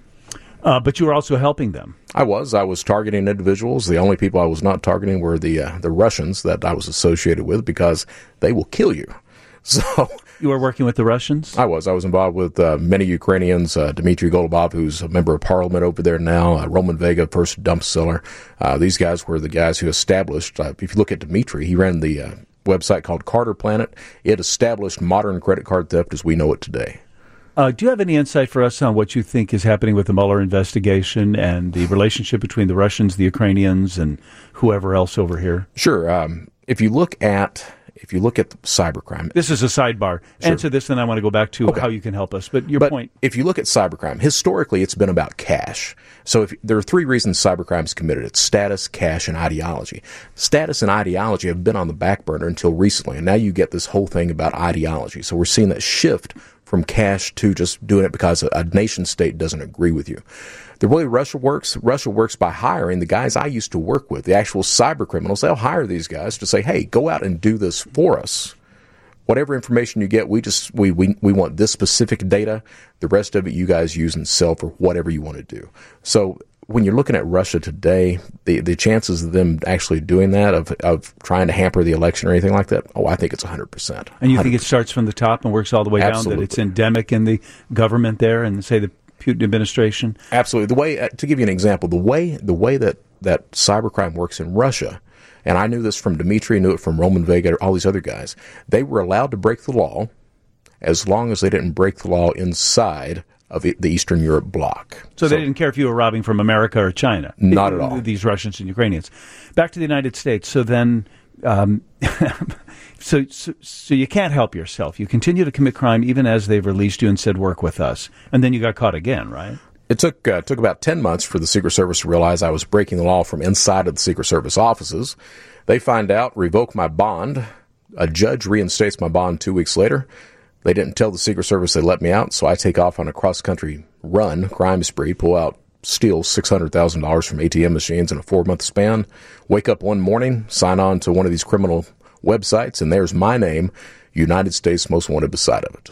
Uh, but you were also helping them. I was. I was targeting individuals. The only people I was not targeting were the uh, the Russians that I was associated with because they will kill you. So you were working with the Russians? I was. I was involved with uh, many Ukrainians. Uh, Dmitry Golubov, who's a member of parliament over there now. Uh, Roman Vega, first dump seller. Uh, these guys were the guys who established. Uh, if you look at Dmitry, he ran the uh, website called Carter Planet. It established modern credit card theft as we know it today. Uh, do you have any insight for us on what you think is happening with the Mueller investigation and the relationship between the Russians, the Ukrainians, and whoever else over here? Sure. Um, if you look at if you look at cybercrime, this is a sidebar. Sure. Answer this, and I want to go back to Okay. how you can help us. But your but point. If you look at cybercrime, historically it's been about cash. So if, there are three reasons cybercrime is committed. It's status, cash, and ideology. Status and ideology have been on the back burner until recently, and now you get this whole thing about ideology. So we're seeing that shift from cash to just doing it because a, a nation state doesn't agree with you. The way Russia works, Russia works by hiring the guys I used to work with, the actual cyber criminals. They'll hire these guys to say, hey, go out and do this for us. Whatever information you get, we just we, we, we want this specific data. The rest of it you guys use and sell for whatever you want to do. So when you're looking at Russia today, the, the chances of them actually doing that, of of trying to hamper the election or anything like that, oh, I think it's one hundred percent. And you think it starts from the top and works all the way Absolutely. down, that it's endemic in the government there and, say, the Putin administration? Absolutely. The way, uh, to give you an example, the way the way that, that cybercrime works in Russia, and I knew this from Dmitry, knew it from Roman Vega, all these other guys, they were allowed to break the law as long as they didn't break the law inside of the Eastern Europe bloc. So, so they didn't care if you were robbing from America or China? Not at all. These Russians and Ukrainians. Back to the United States. So then, um, so, so so you can't help yourself. You continue to commit crime even as they've released you and said, work with us. And then you got caught again, right? It took uh, took about ten months for the Secret Service to realize I was breaking the law from inside of the Secret Service offices. They find out, revoke my bond. A judge reinstates my bond two weeks later. They didn't tell the Secret Service they let me out, so I take off on a cross-country run, crime spree, pull out steal six hundred thousand dollars from A T M machines in a four-month span, wake up one morning, sign on to one of these criminal websites, and there's my name, United States Most Wanted, beside of it.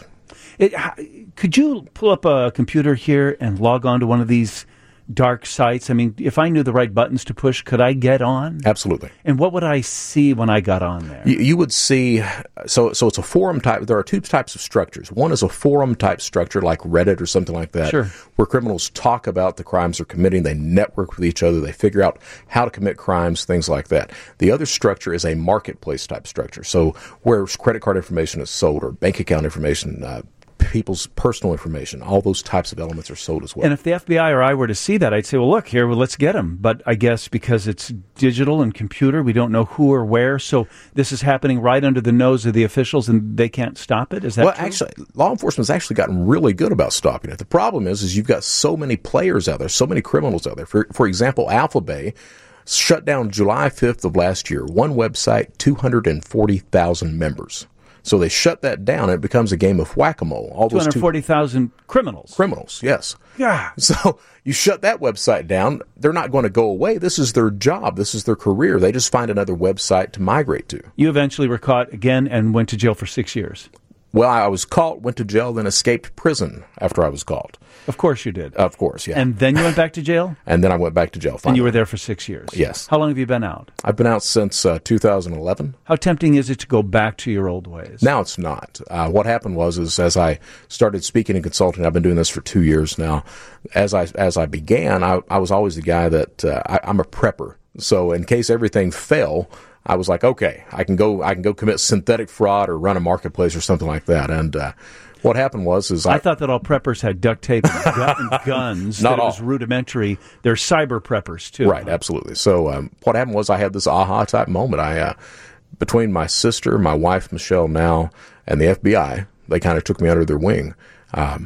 It, could you pull up a computer here and log on to one of these dark sites? I mean, if I knew the right buttons to push, could I get on? Absolutely. And what would I see when I got on there? You, you would see, so so it's a forum type. There are two types of structures. One is a forum type structure like Reddit or something like that, sure, where criminals talk about the crimes they're committing. They network with each other. They figure out how to commit crimes, things like that. The other structure is a marketplace type structure. So where credit card information is sold or bank account information, uh, people's personal information, all those types of elements are sold as well. And if the F B I or I were to see that, I'd say, well, look, here, well, let's get them. But I guess because it's digital and computer, we don't know who or where, so this is happening right under the nose of the officials, and they can't stop it? Is that well, true? Actually, law enforcement's actually gotten really good about stopping it. The problem is, is you've got so many players out there, so many criminals out there. For, for example, AlphaBay shut down July fifth of last year. One website, two hundred forty thousand members. So they shut that down, and it becomes a game of whack-a-mole. All two hundred forty thousand criminals. Criminals, yes. Yeah. So you shut that website down, they're not going to go away. This is their job. This is their career. They just find another website to migrate to. You eventually were caught again and went to jail for six years. Well, I was caught, went to jail, then escaped prison after I was caught. Of course you did. Of course, yeah. And then you went back to jail? And then I went back to jail, finally. And you were there for six years? Yes. How long have you been out? I've been out since uh, two thousand eleven. How tempting is it to go back to your old ways? Now it's not. Uh, what happened was, is as I started speaking and consulting, I've been doing this for two years now. As I as I began, I, I was always the guy that uh, I, I'm a prepper. So in case everything fell, I was like, okay, I can go, I can go commit synthetic fraud or run a marketplace or something like that. And uh, what happened was, is I, I thought that all preppers had duct tape and, gun, and guns. Not that all. It was rudimentary. They're cyber preppers too. Right, absolutely. So um, what happened was, I had this aha type moment. I uh, between my sister, my wife Michelle now, and the F B I, they kind of took me under their wing. Um,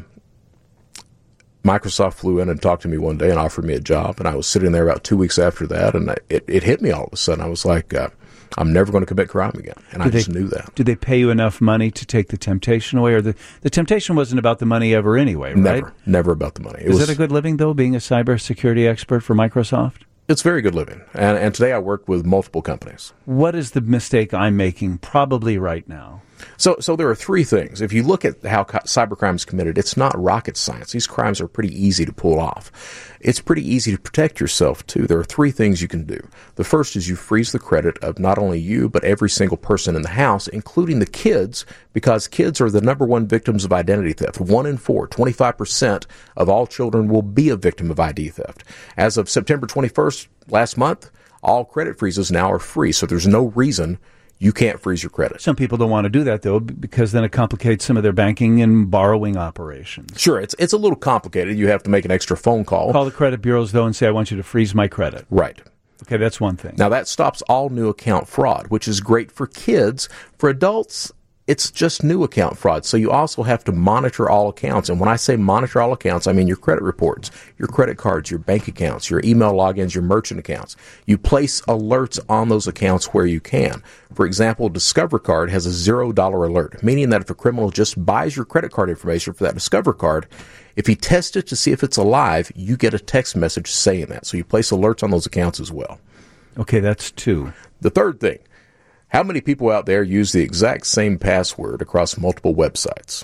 Microsoft flew in and talked to me one day and offered me a job, and I was sitting there about two weeks after that, and it, it hit me all of a sudden. I was like, uh, I'm never going to commit crime again, and Did I just they, knew that. Did they pay you enough money to take the temptation away? Or the, the temptation wasn't about the money ever anyway, right? Never, never about the money. It Is was, it a good living, though, being a cybersecurity expert for Microsoft? It's very good living, and, and today I work with multiple companies. What is the mistake I'm making probably right now? So, so there are three things. If you look at how co- cybercrime is committed, it's not rocket science. These crimes are pretty easy to pull off. It's pretty easy to protect yourself, too. There are three things you can do. The first is you freeze the credit of not only you, but every single person in the house, including the kids, because kids are the number one victims of identity theft. One in four, twenty-five percent of all children will be a victim of I D theft. As of September twenty-first, last month, all credit freezes now are free, so there's no reason you can't freeze your credit. Some people don't want to do that, though, because then it complicates some of their banking and borrowing operations. Sure, it's it's a little complicated. You have to make an extra phone call. Call the credit bureaus, though, and say, I want you to freeze my credit. Right. Okay, that's one thing. Now, that stops all new account fraud, which is great for kids. For adults, it's just new account fraud. So you also have to monitor all accounts. And when I say monitor all accounts, I mean your credit reports, your credit cards, your bank accounts, your email logins, your merchant accounts. You place alerts on those accounts where you can. For example, Discover Card has a zero dollar alert, meaning that if a criminal just buys your credit card information for that Discover Card, if he tests it to see if it's alive, you get a text message saying that. So you place alerts on those accounts as well. Okay, that's two. The third thing. How many people out there use the exact same password across multiple websites?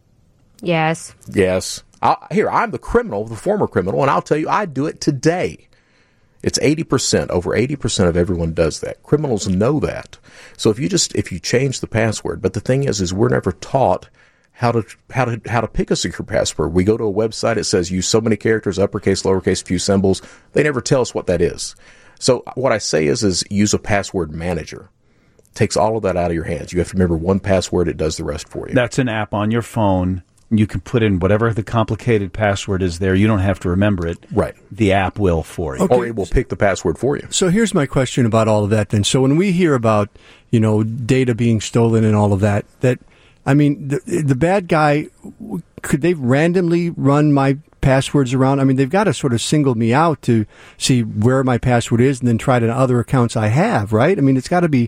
Yes. Yes. I'll, here, I'm the criminal, the former criminal, and I'll tell you, I do it today. It's eighty percent. Over eighty percent of everyone does that. Criminals know that. So if you just, if you change the password, but the thing is, is we're never taught how to, how to, how to pick a secure password. We go to a website, it says use so many characters, uppercase, lowercase, few symbols. They never tell us what that is. So what I say is, is use a password manager. Takes all of that out of your hands. You have to remember one password. It does the rest for you. That's an app on your phone. You can put in whatever the complicated password is there. You don't have to remember it. Right. The app will for you. Okay. Or it will pick the password for you. So here's my question about all of that then. So when we hear about, you know, data being stolen and all of that, that, I mean, the, the bad guy, could they randomly run my passwords around? I mean, they've got to sort of single me out to see where my password is and then try to other accounts I have, right? I mean, it's got to be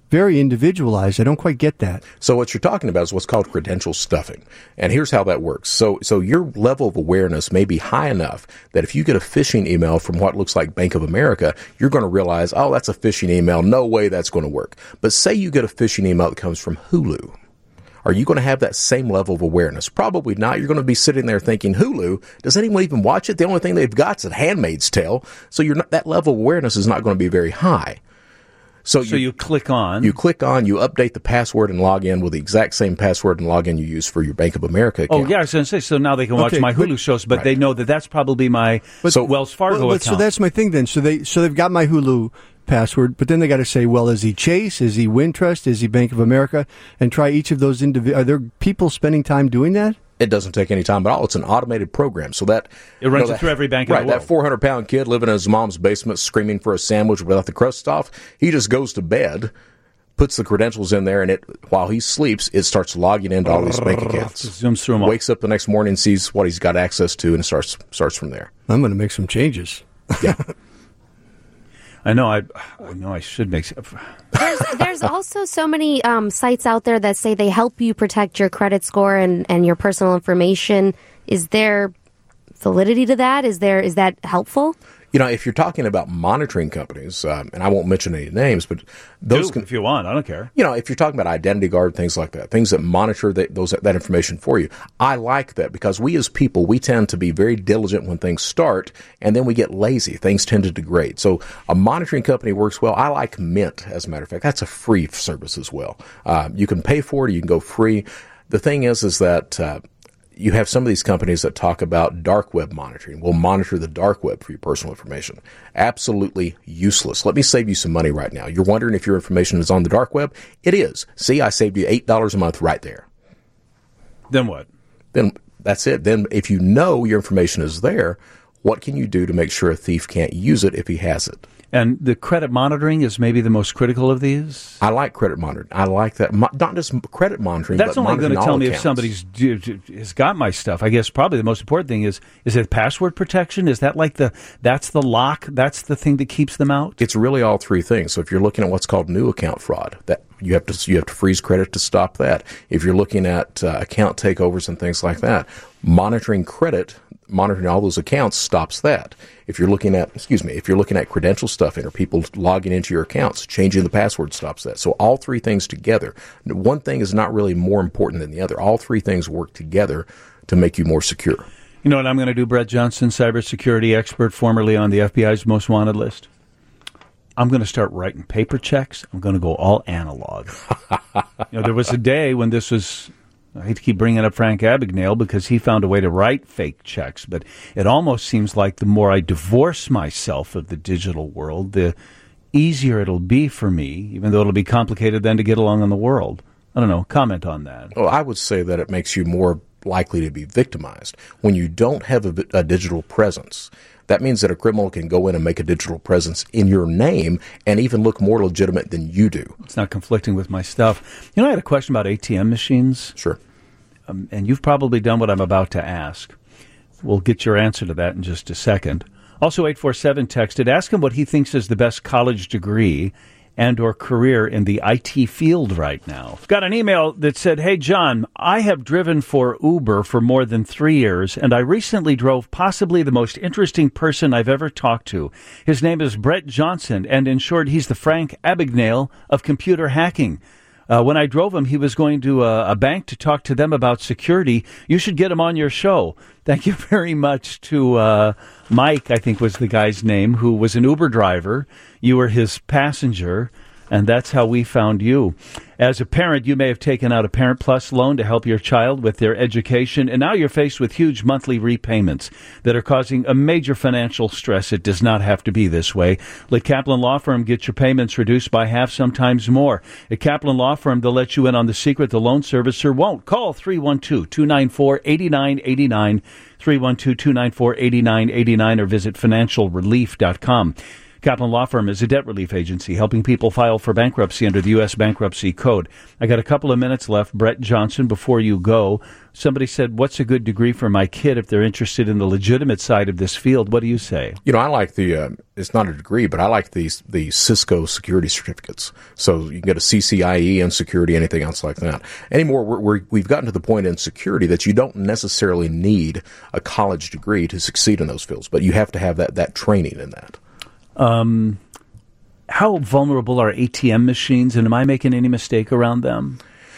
very individualized. I don't quite get that. So what you're talking about is what's called credential stuffing. And here's how that works. So so your level of awareness may be high enough that if you get a phishing email from what looks like Bank of America, you're going to realize, oh, that's a phishing email. No way that's going to work. But say you get a phishing email that comes from Hulu. Are you going to have that same level of awareness? Probably not. You're going to be sitting there thinking, Hulu, does anyone even watch it? The only thing they've got is a Handmaid's Tale. So you're not, that level of awareness is not going to be very high. So, so you, you click on. You click on, you update the password and log in with the exact same password and login you use for your Bank of America account. Oh, yeah, I was going to say, so now they can watch Okay, my Hulu but- shows, but Right. they know that that's probably my So- Wells Fargo Well, but- account. So that's my thing then. So they so they've got my Hulu password, but then they got to say, well, is he Chase? Is he Wintrust? Is he Bank of America? And try each of those individual. Are there people spending time doing that? It doesn't take any time at all. It's an automated program. So that It runs you know, it that- through every bank in right, the world. That four hundred pound kid living in his mom's basement screaming for a sandwich without the crust off, he just goes to bed, puts the credentials in there, and it while he sleeps, it starts logging into all these bank accounts. Just zooms through them all. Wakes up the next morning, sees what he's got access to, and starts starts from there. I'm going to make some changes. Yeah. I know I, I know I should make some. There's, there's also so many um, sites out there that say they help you protect your credit score and, and your personal information. Is there validity to that? Is there is that helpful? You know, if you're talking about monitoring companies, um, and I won't mention any names, but those Do, can, if you want, I don't care. You know, if you're talking about Identity Guard, things like that, things that monitor that, those that information for you, I like that because we as people, we tend to be very diligent when things start, and then we get lazy. Things tend to degrade. So a monitoring company works well. I like Mint, as a matter of fact. That's a free service as well. Uh, you can pay for it, or you can go free. The thing is, is that uh, you have some of these companies that talk about dark web monitoring. We'll monitor the dark web for your personal information. Absolutely useless. Let me save you some money right now. You're wondering if your information is on the dark web? It is. See, I saved you eight dollars a month right there. Then what? Then that's it. Then if you know your information is there, what can you do to make sure a thief can't use it if he has it? And the credit monitoring is maybe the most critical of these? I like credit monitoring. I like that. Mo- not just credit monitoring, That's but only going monitoring to all tell me if accounts. somebody's d- d- has got my stuff. I guess probably the most important thing is is it password protection? Is that like the that's the lock? That's the thing that keeps them out? It's really all three things. So if you're looking at what's called new account fraud, that you have to you have to freeze credit to stop that. If you're looking at uh, account takeovers and things like that, monitoring credit, monitoring all those accounts stops that. If you're looking at, excuse me, if you're looking at credential stuffing or people logging into your accounts, changing the password stops that. So all three things together. One thing is not really more important than the other. All three things work together to make you more secure. You know what I'm going to do, Brett Johnson, cybersecurity expert, formerly on the F B I's most wanted list? I'm going to start writing paper checks. I'm going to go all analog. You know, there was a day when this was, I hate to keep bringing up Frank Abagnale because he found a way to write fake checks, but it almost seems like the more I divorce myself of the digital world, the easier it'll be for me, even though it'll be complicated then to get along in the world. I don't know. Comment on that. Well, I would say that it makes you more likely to be victimized. When you don't have a, a digital presence, that means that a criminal can go in and make a digital presence in your name and even look more legitimate than you do. It's not conflicting with my stuff. You know, I had a question about A T M machines. Sure. Um, and you've probably done what I'm about to ask. We'll get your answer to that in just a second. Also, eight four seven texted, ask him what he thinks is the best college degree and or career in the I T field right now. Got an email that said, hey, John, I have driven for Uber for more than three years, and I recently drove possibly the most interesting person I've ever talked to. His name is Brett Johnson, and in short, he's the Frank Abagnale of computer hacking. Uh, when I drove him, he was going to a, a bank to talk to them about security. You should get him on your show. Thank you very much to uh, Mike, I think was the guy's name, who was an Uber driver. You were his passenger, and that's how we found you. As a parent, you may have taken out a Parent Plus loan to help your child with their education, and now you're faced with huge monthly repayments that are causing a major financial stress. It does not have to be this way. Let Kaplan Law Firm get your payments reduced by half, sometimes more. At Kaplan Law Firm, they'll let you in on the secret the loan servicer won't. Call three one two, two nine four, eight nine eight nine, three one two, two nine four, eight nine eight nine, or visit financial relief dot com. Kaplan Law Firm is a debt relief agency helping people file for bankruptcy under the U S Bankruptcy Code. I got a couple of minutes left. Brett Johnson, before you go, somebody said, what's a good degree for my kid if they're interested in the legitimate side of this field? What do you say? You know, I like the, uh, it's not a degree, but I like the, the Cisco security certificates. So you can get a C C I E in security, anything else like that. Anymore, we're, we're, we've gotten to the point in security that you don't necessarily need a college degree to succeed in those fields, but you have to have that, that training in that. Um, how vulnerable are A T M machines, and am I making any mistake around them?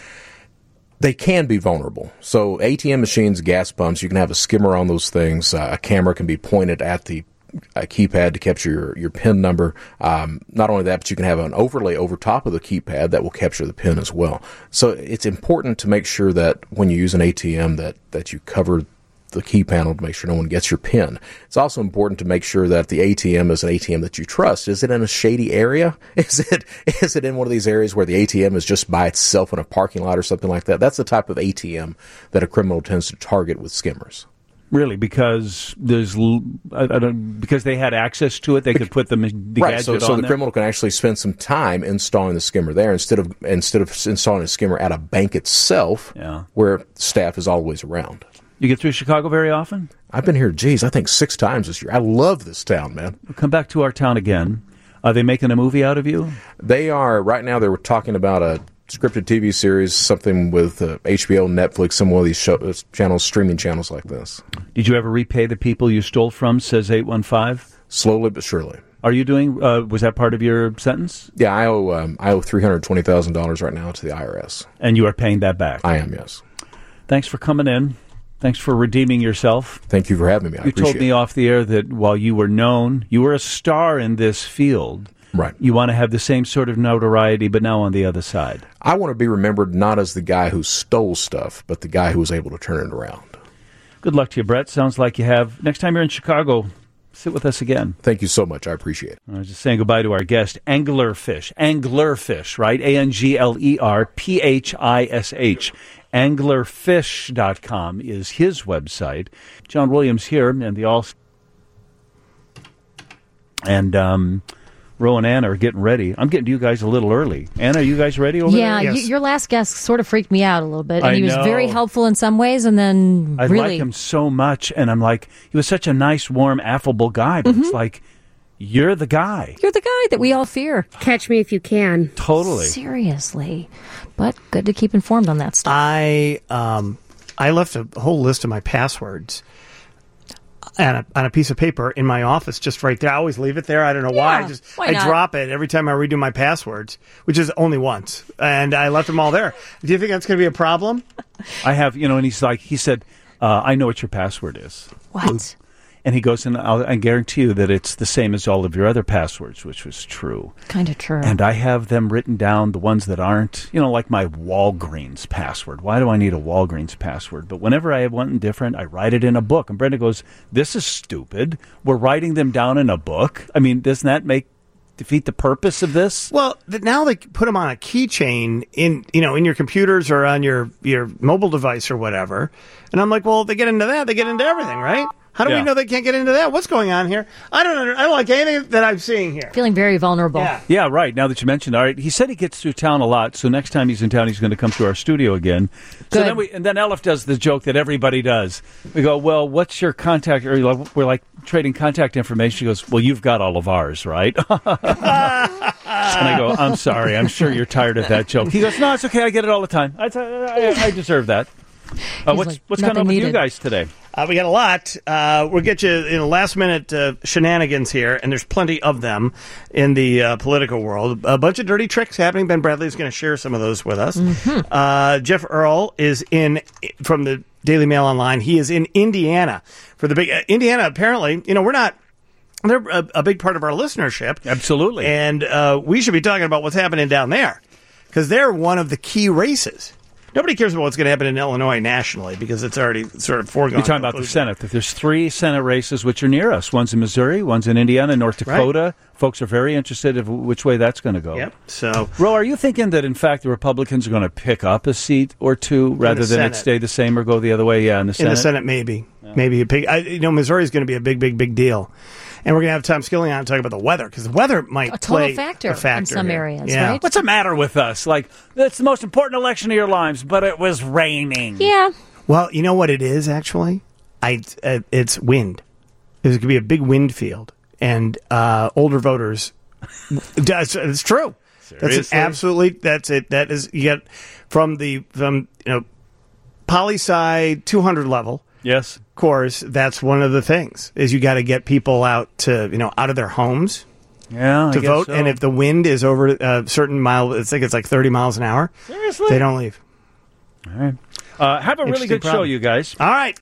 They can be vulnerable. So A T M machines, gas pumps, you can have a skimmer on those things. Uh, a camera can be pointed at the uh, keypad to capture your, your PIN number. Um, not only that, but you can have an overlay over top of the keypad that will capture the PIN as well. So it's important to make sure that when you use an A T M that, that you cover the key panel to make sure no one gets your PIN. It's also important to make sure that the A T M is an A T M that you trust. Is it in a shady area? Is it is it in one of these areas where the A T M is just by itself in a parking lot or something like that? That's the type of A T M that a criminal tends to target with skimmers. Really, because there's I, I don't because they had access to it, they could put the, the right. gadget So, on so the there? criminal can actually spend some time installing the skimmer there instead of instead of installing a skimmer at a bank itself, yeah. where staff is always around. You get through Chicago very often? I've been here, geez, I think six times this year. I love this town, man. Come back to our town again. Are they making a movie out of you? They are. Right now, they were talking about a scripted T V series, something with uh, H B O, Netflix, some of these show, uh, channels, streaming channels like this. Did you ever repay the people you stole from, says eight one five? Slowly but surely. Are you doing, uh, was that part of your sentence? Yeah, I owe um, I owe three hundred twenty thousand dollars right now to the I R S. And you are paying that back? I am, yes. Thanks for coming in. Thanks for redeeming yourself. Thank you for having me. I you appreciate told me it. off the air that while you were known, you were a star in this field. Right. You want to have the same sort of notoriety, but now on the other side. I want to be remembered not as the guy who stole stuff, but the guy who was able to turn it around. Good luck to you, Brett. Sounds like you have. Next time you're in Chicago, sit with us again. Thank you so much. I appreciate it. I was just saying goodbye to our guest, Anglerfish. Anglerfish, right? A N G L E R P H I S H. anglerfish dot com is his website. John Williams here, and the all and um, Ro and Anna are getting ready. I'm getting to you guys a little early. Anna, are you guys ready over yeah, there? Yeah, y- your last guest sort of freaked me out a little bit, and I he was know. very helpful in some ways, and then I really like him so much, and I'm like, he was such a nice, warm, affable guy, but Mm-hmm. it's like, you're the guy. You're the guy that we all fear. Catch me if you can. Totally. Seriously. But good to keep informed on that stuff. I um, I left a whole list of my passwords on a, on a piece of paper in my office, just right there. I always leave it there. I don't know why. Yeah, I just why I not? drop it every time I redo my passwords, which is only once, and I left them all there. Do you think that's going to be a problem? I have, you know, and he's like, he said, uh, I know what your password is. What? And he goes, and I'll, I guarantee you that it's the same as all of your other passwords, which was true. Kind of true. And I have them written down, the ones that aren't, you know, like my Walgreens password. Why do I need a Walgreens password? But whenever I have one different, I write it in a book. And Brenda goes, this is stupid. We're writing them down in a book. I mean, doesn't that make defeat the purpose of this? Well, th- now they put them on a keychain in, you know, in your computers or on your, your mobile device or whatever. And I'm like, well, they get into that, they get into everything, right? How do Yeah. we know they can't get into that? What's going on here? I don't under, I don't like anything that I'm seeing here. Feeling very vulnerable. Yeah. Yeah, right. Now that you mentioned, all right, he said he gets through town a lot, so next time he's in town, he's going to come to our studio again. So Good. then we, and then Elif does the joke that everybody does. We go, well, what's your contact? Or we're like trading contact information. She goes, well, you've got all of ours, right? And I go, I'm sorry. I'm sure you're tired of that joke. He goes, no, it's okay. I get it all the time. I, I, I deserve that. Uh, what's like, what's going on with you needed. guys today? Uh, we got a lot. Uh, we'll get you in the last minute uh, shenanigans here, and there's plenty of them in the uh, political world. A bunch of dirty tricks happening. Ben Bradley is going to share some of those with us. Mhm. Uh, Jeff Earl is in from the Daily Mail Online. He is in Indiana for the big uh, Indiana. Apparently, you know, we're not. They're a, a big part of our listenership. Absolutely, and uh, we should be talking about what's happening down there because they're one of the key races. Nobody cares about what's going to happen in Illinois nationally because it's already sort of foregone. You're talking about the Senate. That there's three Senate races which are near us. One's in Missouri, one's in Indiana, North Dakota. Right. Folks are very interested in which way that's going to go. Yep. So, Ro, are you thinking that, in fact, the Republicans are going to pick up a seat or two rather than Senate. it stay the same or go the other way? Yeah, in the Senate. In the Senate, maybe. Maybe. A big, I, you know, Missouri is going to be a big, big, big deal. And we're going to have Tom Skilling on to talk about the weather, because the weather might A total play factor a factor in some here. areas, yeah. right? What's the matter with us? Like, it's the most important election of your lives, but it was raining. Yeah. Well, you know what it is, actually? I uh, It's wind. There's going to be a big wind field, and uh, older voters, it's, it's true. Seriously? That's an absolutely, that's it. That is, you get from the, from, you know, poli-sci two hundred level. Yes. Of course, that's one of the things, is you got to get people out to, you know, out of their homes. Yeah, I to guess vote, so. and if the wind is over a certain mile, I think it's like thirty miles an hour. Seriously? They don't leave. All right. Uh, have a really Interesting good show, problem. you guys. All right.